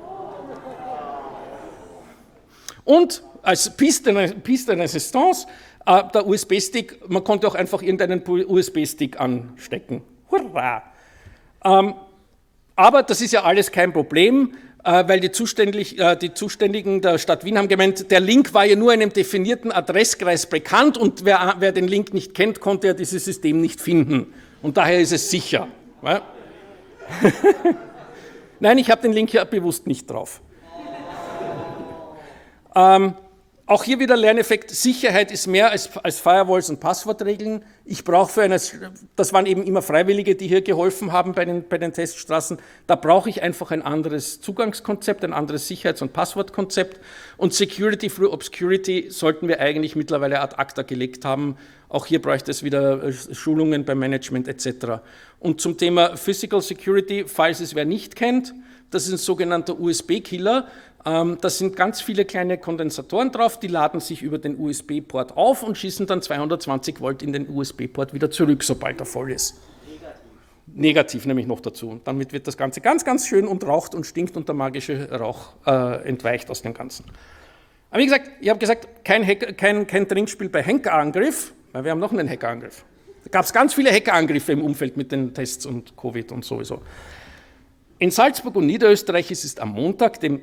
Und als Piece de Resistance, der USB-Stick, man konnte auch einfach irgendeinen USB-Stick anstecken. Hurra! Aber das ist ja alles kein Problem, weil die Zuständigen der Stadt Wien haben gemeint, der Link war ja nur einem definierten Adresskreis bekannt und wer den Link nicht kennt, konnte ja dieses System nicht finden. Und daher ist es sicher. Ja? Nein, ich habe den Link ja bewusst nicht drauf. Auch hier wieder Lerneffekt, Sicherheit ist mehr als Firewalls und Passwortregeln. Ich brauche das waren eben immer Freiwillige, die hier geholfen haben bei den Teststraßen, da brauche ich einfach ein anderes Zugangskonzept, ein anderes Sicherheits- und Passwortkonzept und Security through Obscurity sollten wir eigentlich mittlerweile ad acta gelegt haben. Auch hier bräuchte es wieder Schulungen beim Management etc. Und zum Thema Physical Security, falls es wer nicht kennt, das ist ein sogenannter USB-Killer. Da sind ganz viele kleine Kondensatoren drauf, die laden sich über den USB-Port auf und schießen dann 220 Volt in den USB-Port wieder zurück, sobald er voll ist. Negativ nämlich noch dazu. Und damit wird das Ganze ganz, ganz schön und raucht und stinkt und der magische Rauch entweicht aus dem Ganzen. Aber wie gesagt, ich habe gesagt, kein Trinkspiel bei Hackerangriff, weil wir haben noch einen Hackerangriff. Da gab es ganz viele Hackerangriffe im Umfeld mit den Tests und Covid und sowieso. In Salzburg und Niederösterreich ist es am Montag, dem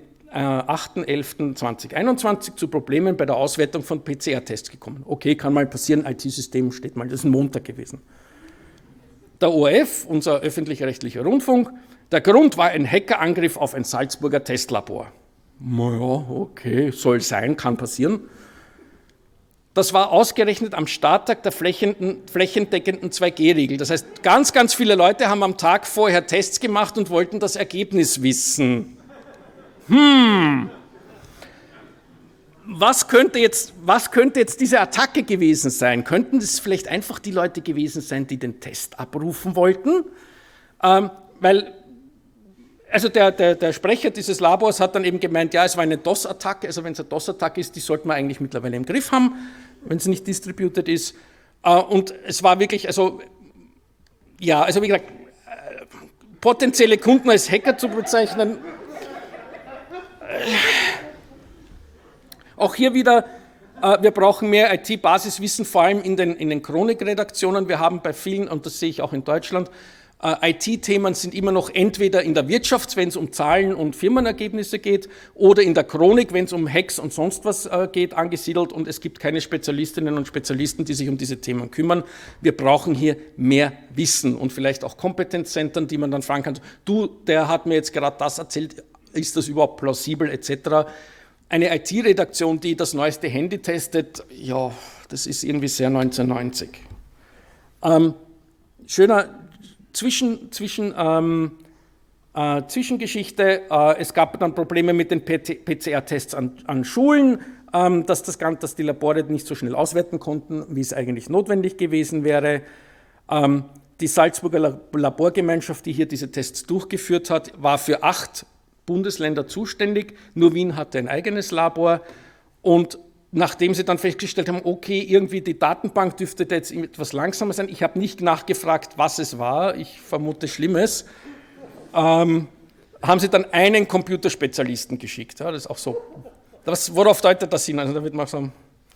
8.11.2021 zu Problemen bei der Auswertung von PCR-Tests gekommen. Okay, kann mal passieren, IT-System steht mal, das ist ein Montag gewesen. Der ORF, unser öffentlich-rechtlicher Rundfunk, der Grund war ein Hackerangriff auf ein Salzburger Testlabor. Naja, okay, soll sein, kann passieren. Das war ausgerechnet am Starttag der flächendeckenden 2G-Regel. Das heißt, ganz, ganz viele Leute haben am Tag vorher Tests gemacht und wollten das Ergebnis wissen. Was könnte jetzt diese Attacke gewesen sein? Könnten es vielleicht einfach die Leute gewesen sein, die den Test abrufen wollten? Weil der Sprecher dieses Labors hat dann eben gemeint, ja, es war eine DOS-Attacke, also wenn es eine DOS-Attacke ist, die sollte man eigentlich mittlerweile im Griff haben, wenn sie nicht distributed ist. Und es war wirklich, wie gesagt, potenzielle Kunden als Hacker zu bezeichnen. Auch hier wieder, wir brauchen mehr IT-Basiswissen, vor allem in den Chronik-Redaktionen. Wir haben bei vielen, und das sehe ich auch in Deutschland, IT-Themen sind immer noch entweder in der Wirtschaft, wenn es um Zahlen und Firmenergebnisse geht, oder in der Chronik, wenn es um Hacks und sonst was geht, angesiedelt und es gibt keine Spezialistinnen und Spezialisten, die sich um diese Themen kümmern. Wir brauchen hier mehr Wissen und vielleicht auch Kompetenzzentren, die man dann fragen kann, du, der hat mir jetzt gerade das erzählt, ist das überhaupt plausibel etc. Eine IT-Redaktion, die das neueste Handy testet, ja, das ist irgendwie sehr 1990. Schöner Zwischengeschichte, es gab dann Probleme mit den PCR-Tests an Schulen, dass die Labore nicht so schnell auswerten konnten, wie es eigentlich notwendig gewesen wäre. Die Salzburger Laborgemeinschaft, die hier diese Tests durchgeführt hat, war für 8 Bundesländer zuständig, nur Wien hatte ein eigenes Labor und nachdem sie dann festgestellt haben, okay, irgendwie die Datenbank dürfte da jetzt etwas langsamer sein, ich habe nicht nachgefragt, was es war, ich vermute Schlimmes, haben sie dann einen Computerspezialisten geschickt. Ja, das ist auch so. Worauf deutet das hin? Also da wird man sagen,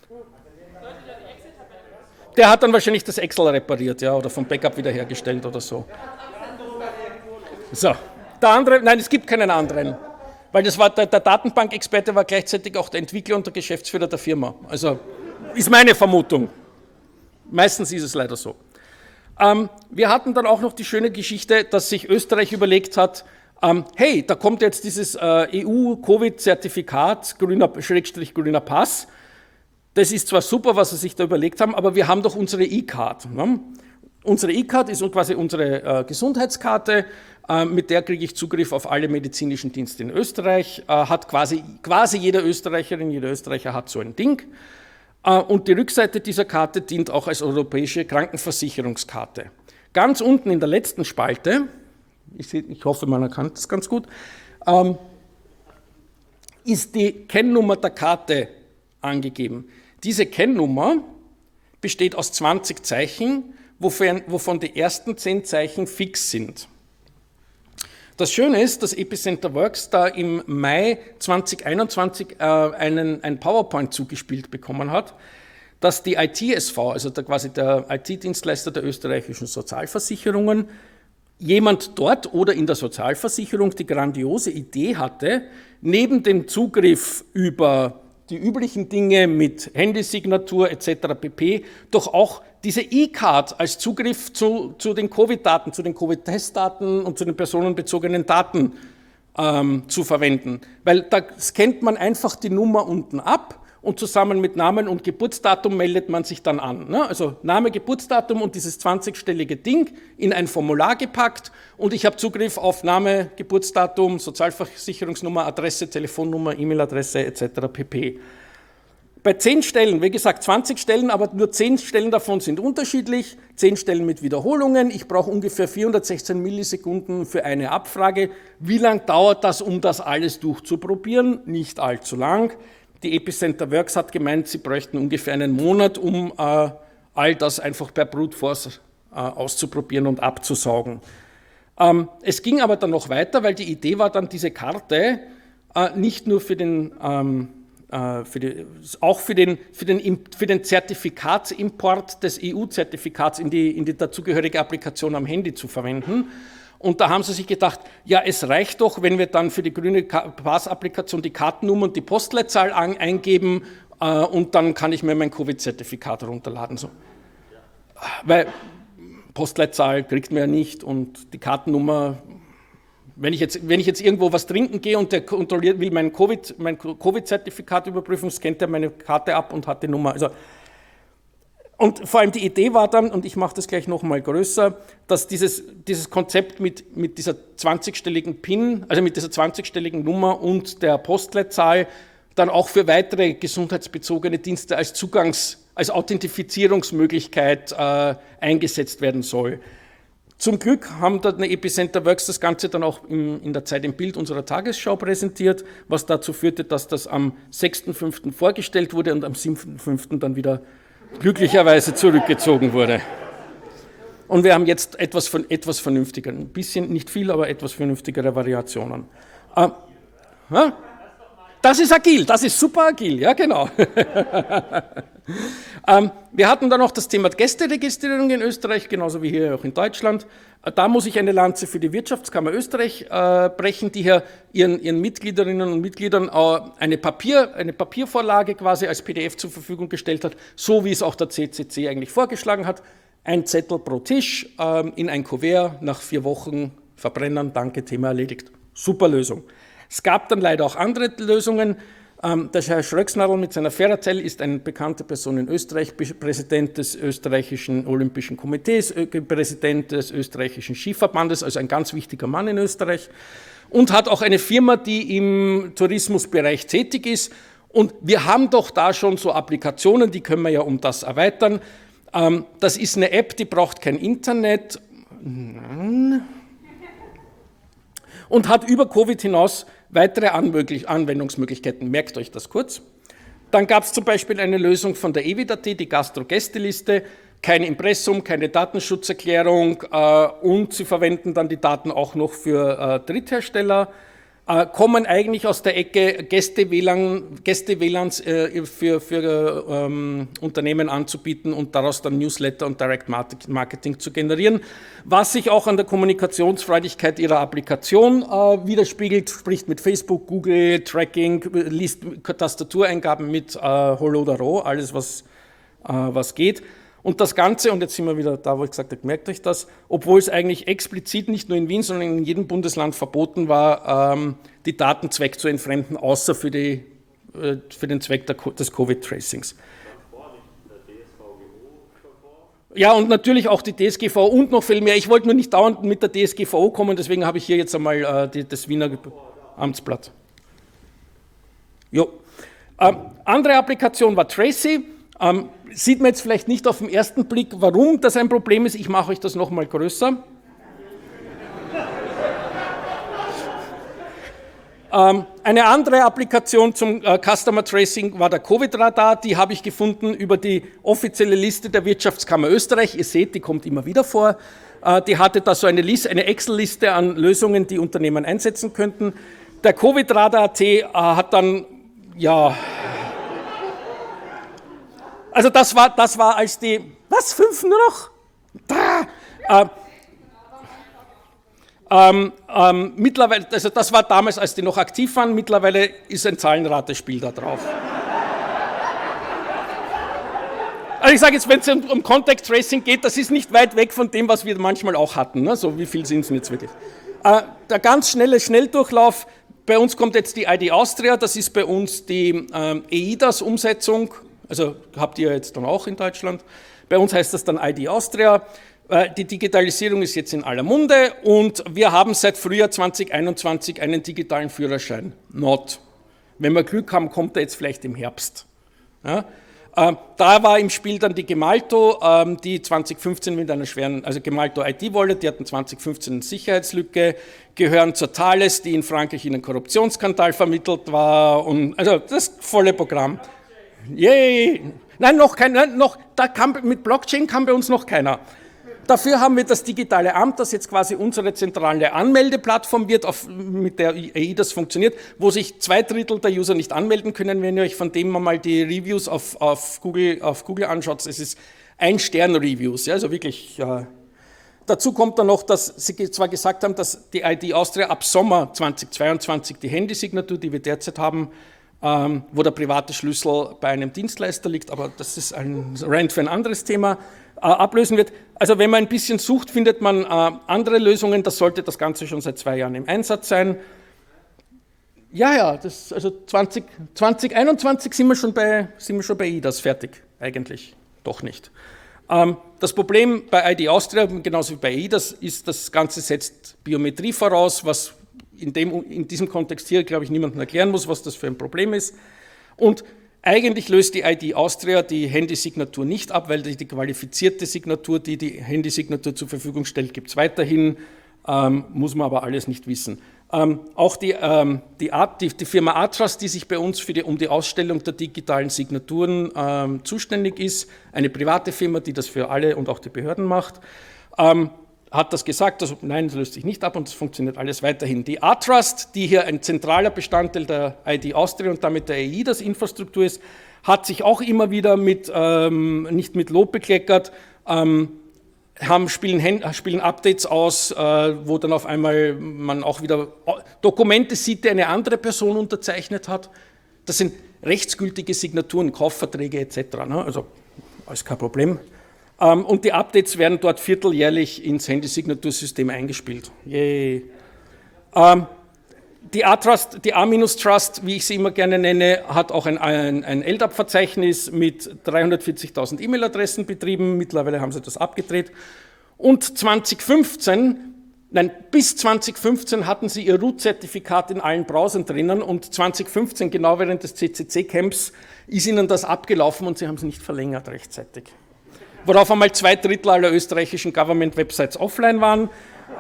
der hat dann wahrscheinlich das Excel repariert, ja, oder vom Backup wiederhergestellt oder so. So. Der andere, nein, es gibt keinen anderen, weil das war der Datenbankexperte war gleichzeitig auch der Entwickler und der Geschäftsführer der Firma. Also ist meine Vermutung. Meistens ist es leider so. Wir hatten dann auch noch die schöne Geschichte, dass sich Österreich überlegt hat, hey, da kommt jetzt dieses EU-Covid-Zertifikat, grüner Pass. Das ist zwar super, was sie sich da überlegt haben, aber wir haben doch unsere E-Card. Ne? Unsere E-Card ist quasi unsere Gesundheitskarte, mit der kriege ich Zugriff auf alle medizinischen Dienste in Österreich, hat quasi jede Österreicherin, jeder Österreicher hat so ein Ding. Und die Rückseite dieser Karte dient auch als europäische Krankenversicherungskarte. Ganz unten in der letzten Spalte, ich hoffe, man erkennt das ganz gut, ist die Kennnummer der Karte angegeben. Diese Kennnummer besteht aus 20 Zeichen, wovon die ersten 10 Zeichen fix sind. Das Schöne ist, dass Epicenter Works da im Mai 2021 ein PowerPoint zugespielt bekommen hat, dass die ITSV, also quasi der IT-Dienstleister der österreichischen Sozialversicherungen, jemand dort oder in der Sozialversicherung die grandiose Idee hatte, neben dem Zugriff über die üblichen Dinge mit Handysignatur etc. pp. Doch auch diese E-Card als Zugriff zu den Covid-Daten, zu den Covid-Testdaten und zu den personenbezogenen Daten zu verwenden. Weil da scannt man einfach die Nummer unten ab und zusammen mit Namen und Geburtsdatum meldet man sich dann an. Ne? Also Name, Geburtsdatum und dieses 20-stellige Ding in ein Formular gepackt und ich habe Zugriff auf Name, Geburtsdatum, Sozialversicherungsnummer, Adresse, Telefonnummer, E-Mail-Adresse etc. pp. Bei 10 Stellen, wie gesagt 20 Stellen, aber nur 10 Stellen davon sind unterschiedlich, 10 Stellen mit Wiederholungen. Ich brauche ungefähr 416 Millisekunden für eine Abfrage. Wie lang dauert das, um das alles durchzuprobieren? Nicht allzu lang. Die Epicenter Works hat gemeint, sie bräuchten ungefähr einen Monat, um all das einfach per Brute Force auszuprobieren und abzusaugen. Es ging aber dann noch weiter, weil die Idee war dann, diese Karte nicht nur auch für den Zertifikatimport des EU-Zertifikats in die dazugehörige Applikation am Handy zu verwenden. Und da haben sie sich gedacht, ja, es reicht doch, wenn wir dann für die grüne Pass-Applikation die Kartennummer und die Postleitzahl eingeben und dann kann ich mir mein Covid-Zertifikat runterladen. So. Weil Postleitzahl kriegt man ja nicht und die Kartennummer, wenn ich jetzt irgendwo was trinken gehe und der kontrolliert, will mein Covid-Zertifikat überprüfen, scannt er meine Karte ab und hat die Nummer. Also, und vor allem die Idee war dann, und ich mache das gleich nochmal größer, dass dieses Konzept mit dieser 20-stelligen PIN, also mit dieser 20-stelligen Nummer und der Postleitzahl dann auch für weitere gesundheitsbezogene Dienste als Authentifizierungsmöglichkeit eingesetzt werden soll. Zum Glück haben dann Epicenter Works das Ganze dann auch in der Zeit im Bild unserer Tagesschau präsentiert, was dazu führte, dass das am 6.5. vorgestellt wurde und am 7.5. dann wieder glücklicherweise zurückgezogen wurde. Und wir haben jetzt etwas vernünftiger, ein bisschen, nicht viel, aber etwas vernünftigere Variationen. Das ist agil, das ist super agil, ja genau. Wir hatten dann noch das Thema Gästeregistrierung in Österreich, genauso wie hier auch in Deutschland. Da muss ich eine Lanze für die Wirtschaftskammer Österreich brechen, die hier ihren Mitgliederinnen und Mitgliedern eine Papiervorlage quasi als PDF zur Verfügung gestellt hat, so wie es auch der CCC eigentlich vorgeschlagen hat. Ein Zettel pro Tisch in ein Kuvert, nach 4 Wochen verbrennen, danke, Thema erledigt. Super Lösung. Es gab dann leider auch andere Lösungen. Der Herr Schröcksnadel mit seiner Ferratel ist eine bekannte Person in Österreich, Präsident des österreichischen Olympischen Komitees, Präsident des österreichischen Skiverbandes, also ein ganz wichtiger Mann in Österreich und hat auch eine Firma, die im Tourismusbereich tätig ist. Und wir haben doch da schon so Applikationen, die können wir ja um das erweitern. Das ist eine App, die braucht kein Internet und hat über Covid hinaus weitere Anwendungsmöglichkeiten, merkt euch das kurz. Dann gab es zum Beispiel eine Lösung von der EWID.at, die Gastro-Gästeliste, kein Impressum, keine Datenschutzerklärung und sie verwenden dann die Daten auch noch für Dritthersteller, kommen eigentlich aus der Ecke Gäste-WLANs für Unternehmen anzubieten und daraus dann Newsletter und Direct Marketing zu generieren, was sich auch an der Kommunikationsfreudigkeit ihrer Applikation widerspiegelt, spricht mit Facebook, Google, Tracking, liest Tastatureingaben mit Hello oder Roh, alles was geht. Und das Ganze, und jetzt sind wir wieder da, wo ich gesagt habe, merkt euch das, obwohl es eigentlich explizit nicht nur in Wien, sondern in jedem Bundesland verboten war, die Daten zu entfremden, außer für den Zweck des Covid-Tracings. Ja, und natürlich auch die DSGVO und noch viel mehr. Ich wollte nur nicht dauernd mit der DSGVO kommen, deswegen habe ich hier jetzt einmal das Wiener Amtsblatt. Jo. Andere Applikation war Tracy. Sieht man jetzt vielleicht nicht auf den ersten Blick, warum das ein Problem ist. Ich mache euch das nochmal größer. Eine andere Applikation zum Customer Tracing war der Covid-Radar. Die habe ich gefunden über die offizielle Liste der Wirtschaftskammer Österreich. Ihr seht, die kommt immer wieder vor. Die hatte da so eine Excel-Liste an Lösungen, die Unternehmen einsetzen könnten. Der Covid-Radar.at hat dann, ja, also das war als die, was, 5 nur noch? Mittlerweile, also das war damals, als die noch aktiv waren, mittlerweile ist ein Zahlenratespiel da drauf. Also ich sage jetzt, wenn es um Contact Tracing geht, das ist nicht weit weg von dem, was wir manchmal auch hatten. Ne? So, wie viel sind es denn jetzt wirklich? Der ganz schnelle Schnelldurchlauf, bei uns kommt jetzt die ID Austria, das ist bei uns die EIDAS-Umsetzung, also habt ihr jetzt dann auch in Deutschland. Bei uns heißt das dann ID Austria. Die Digitalisierung ist jetzt in aller Munde und wir haben seit Frühjahr 2021 einen digitalen Führerschein. Wenn wir Glück haben, kommt er jetzt vielleicht im Herbst. Ja? Da war im Spiel dann die Gemalto, die 2015 mit einer schweren, also Gemalto IT-Wallet, die hatten 2015 eine Sicherheitslücke, gehören zur Thales, die in Frankreich in einen Korruptionsskandal vermittelt war, und also das volle Programm. Yay! Nein, noch kein, mit Blockchain kann bei uns noch keiner. Dafür haben wir das digitale Amt, das jetzt quasi unsere zentrale Anmeldeplattform wird, mit der EIDAS funktioniert, wo sich 2/3 der User nicht anmelden können, wenn ihr euch von dem mal die Reviews auf Google anschaut. Es ist 1-Stern-Reviews, ja, also wirklich. Dazu kommt dann noch, dass Sie zwar gesagt haben, dass die ID Austria ab Sommer 2022 die Handysignatur, die wir derzeit haben, wo der private Schlüssel bei einem Dienstleister liegt, aber das ist ein Rant für ein anderes Thema, ablösen wird. Also wenn man ein bisschen sucht, findet man andere Lösungen. Das sollte das Ganze schon seit 2 Jahren im Einsatz sein. Ja, also 2021 sind wir schon bei EIDAS fertig, eigentlich doch nicht. Das Problem bei ID Austria, genauso wie bei EIDAS, ist, das Ganze setzt Biometrie voraus, was in diesem Kontext hier, glaube ich, niemandem erklären muss, was das für ein Problem ist. Und eigentlich löst die ID Austria die Handysignatur nicht ab, weil die qualifizierte Signatur, die die Handysignatur zur Verfügung stellt, gibt es weiterhin, muss man aber alles nicht wissen. Auch die Firma Atrust, die sich bei uns um die Ausstellung der digitalen Signaturen zuständig ist, eine private Firma, die das für alle und auch die Behörden macht, hat das gesagt, also nein, das löst sich nicht ab und es funktioniert alles weiterhin. Die Atrust, die hier ein zentraler Bestandteil der ID Austria und damit der EIDAS-Infrastruktur ist, hat sich auch immer wieder nicht mit Lob bekleckert, spielen Updates aus, wo dann auf einmal man auch wieder Dokumente sieht, die eine andere Person unterzeichnet hat. Das sind rechtsgültige Signaturen, Kaufverträge etc., ne? Also alles kein Problem. Und die Updates werden dort vierteljährlich ins Handysignatursystem eingespielt. Yay. Die A-Trust, wie ich sie immer gerne nenne, hat auch ein LDAP-Verzeichnis mit 340.000 E-Mail-Adressen betrieben. Mittlerweile haben sie das abgedreht. Und bis 2015 hatten sie ihr Root-Zertifikat in allen Browsern drinnen und 2015, genau während des CCC-Camps, ist ihnen das abgelaufen und sie haben es nicht verlängert rechtzeitig. Worauf einmal 2/3 aller österreichischen Government-Websites offline waren.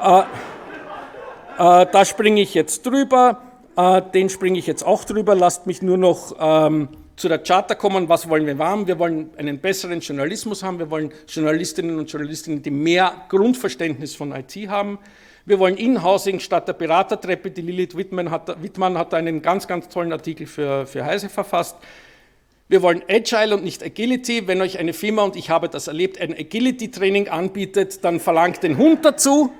Da springe ich jetzt drüber, den springe ich jetzt auch drüber, lasst mich nur noch zu der Charta kommen. Was wollen wir haben? Wir wollen einen besseren Journalismus haben, wir wollen Journalistinnen und Journalisten, die mehr Grundverständnis von IT haben. Wir wollen In-Housing statt der Beratertreppe. Die Lilith Wittmann hat einen ganz, ganz tollen Artikel für Heise verfasst. Wir wollen Agile und nicht Agility. Wenn euch eine Firma, und ich habe das erlebt, ein Agility-Training anbietet, dann verlangt den Hund dazu.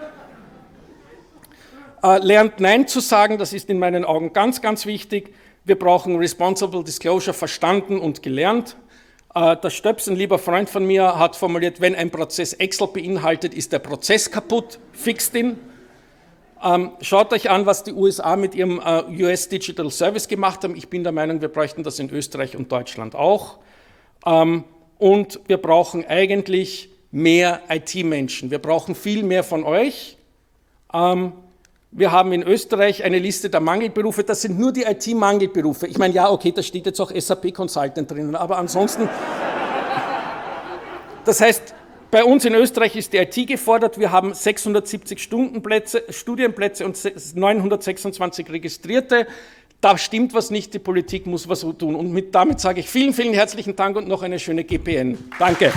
Lernt Nein zu sagen, das ist in meinen Augen ganz, ganz wichtig. Wir brauchen Responsible Disclosure verstanden und gelernt. Der Stöps, ein lieber Freund von mir, hat formuliert, wenn ein Prozess Excel beinhaltet, ist der Prozess kaputt, fixt ihn. Schaut euch an, was die USA mit ihrem US Digital Service gemacht haben. Ich bin der Meinung, wir bräuchten das in Österreich und Deutschland auch. Und wir brauchen eigentlich mehr IT-Menschen. Wir brauchen viel mehr von euch. Wir haben in Österreich eine Liste der Mangelberufe. Das sind nur die IT-Mangelberufe. Ich meine, ja, okay, da steht jetzt auch SAP Consultant drinnen, aber ansonsten, das heißt, Bei uns in Österreich ist die IT gefordert. Wir haben 670 Studienplätze und 926 Registrierte. Da stimmt was nicht, die Politik muss was tun. Und damit sage ich vielen, vielen herzlichen Dank und noch eine schöne GPN. Danke.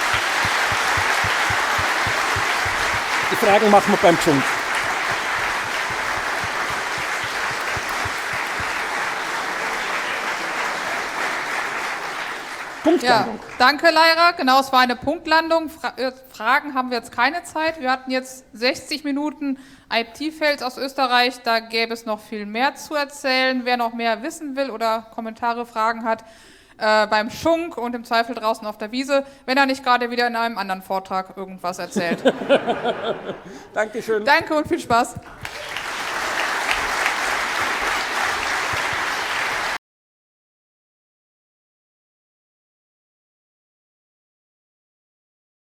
Die Fragen machen wir beim Schunk. Ja, danke, Leira. Genau, es war eine Punktlandung. Fragen haben wir jetzt keine Zeit. Wir hatten jetzt 60 Minuten IT-Feld aus Österreich. Da gäbe es noch viel mehr zu erzählen. Wer noch mehr wissen will oder Kommentare, Fragen hat, beim Schunk und im Zweifel draußen auf der Wiese, wenn er nicht gerade wieder in einem anderen Vortrag irgendwas erzählt. Dankeschön. Danke und viel Spaß.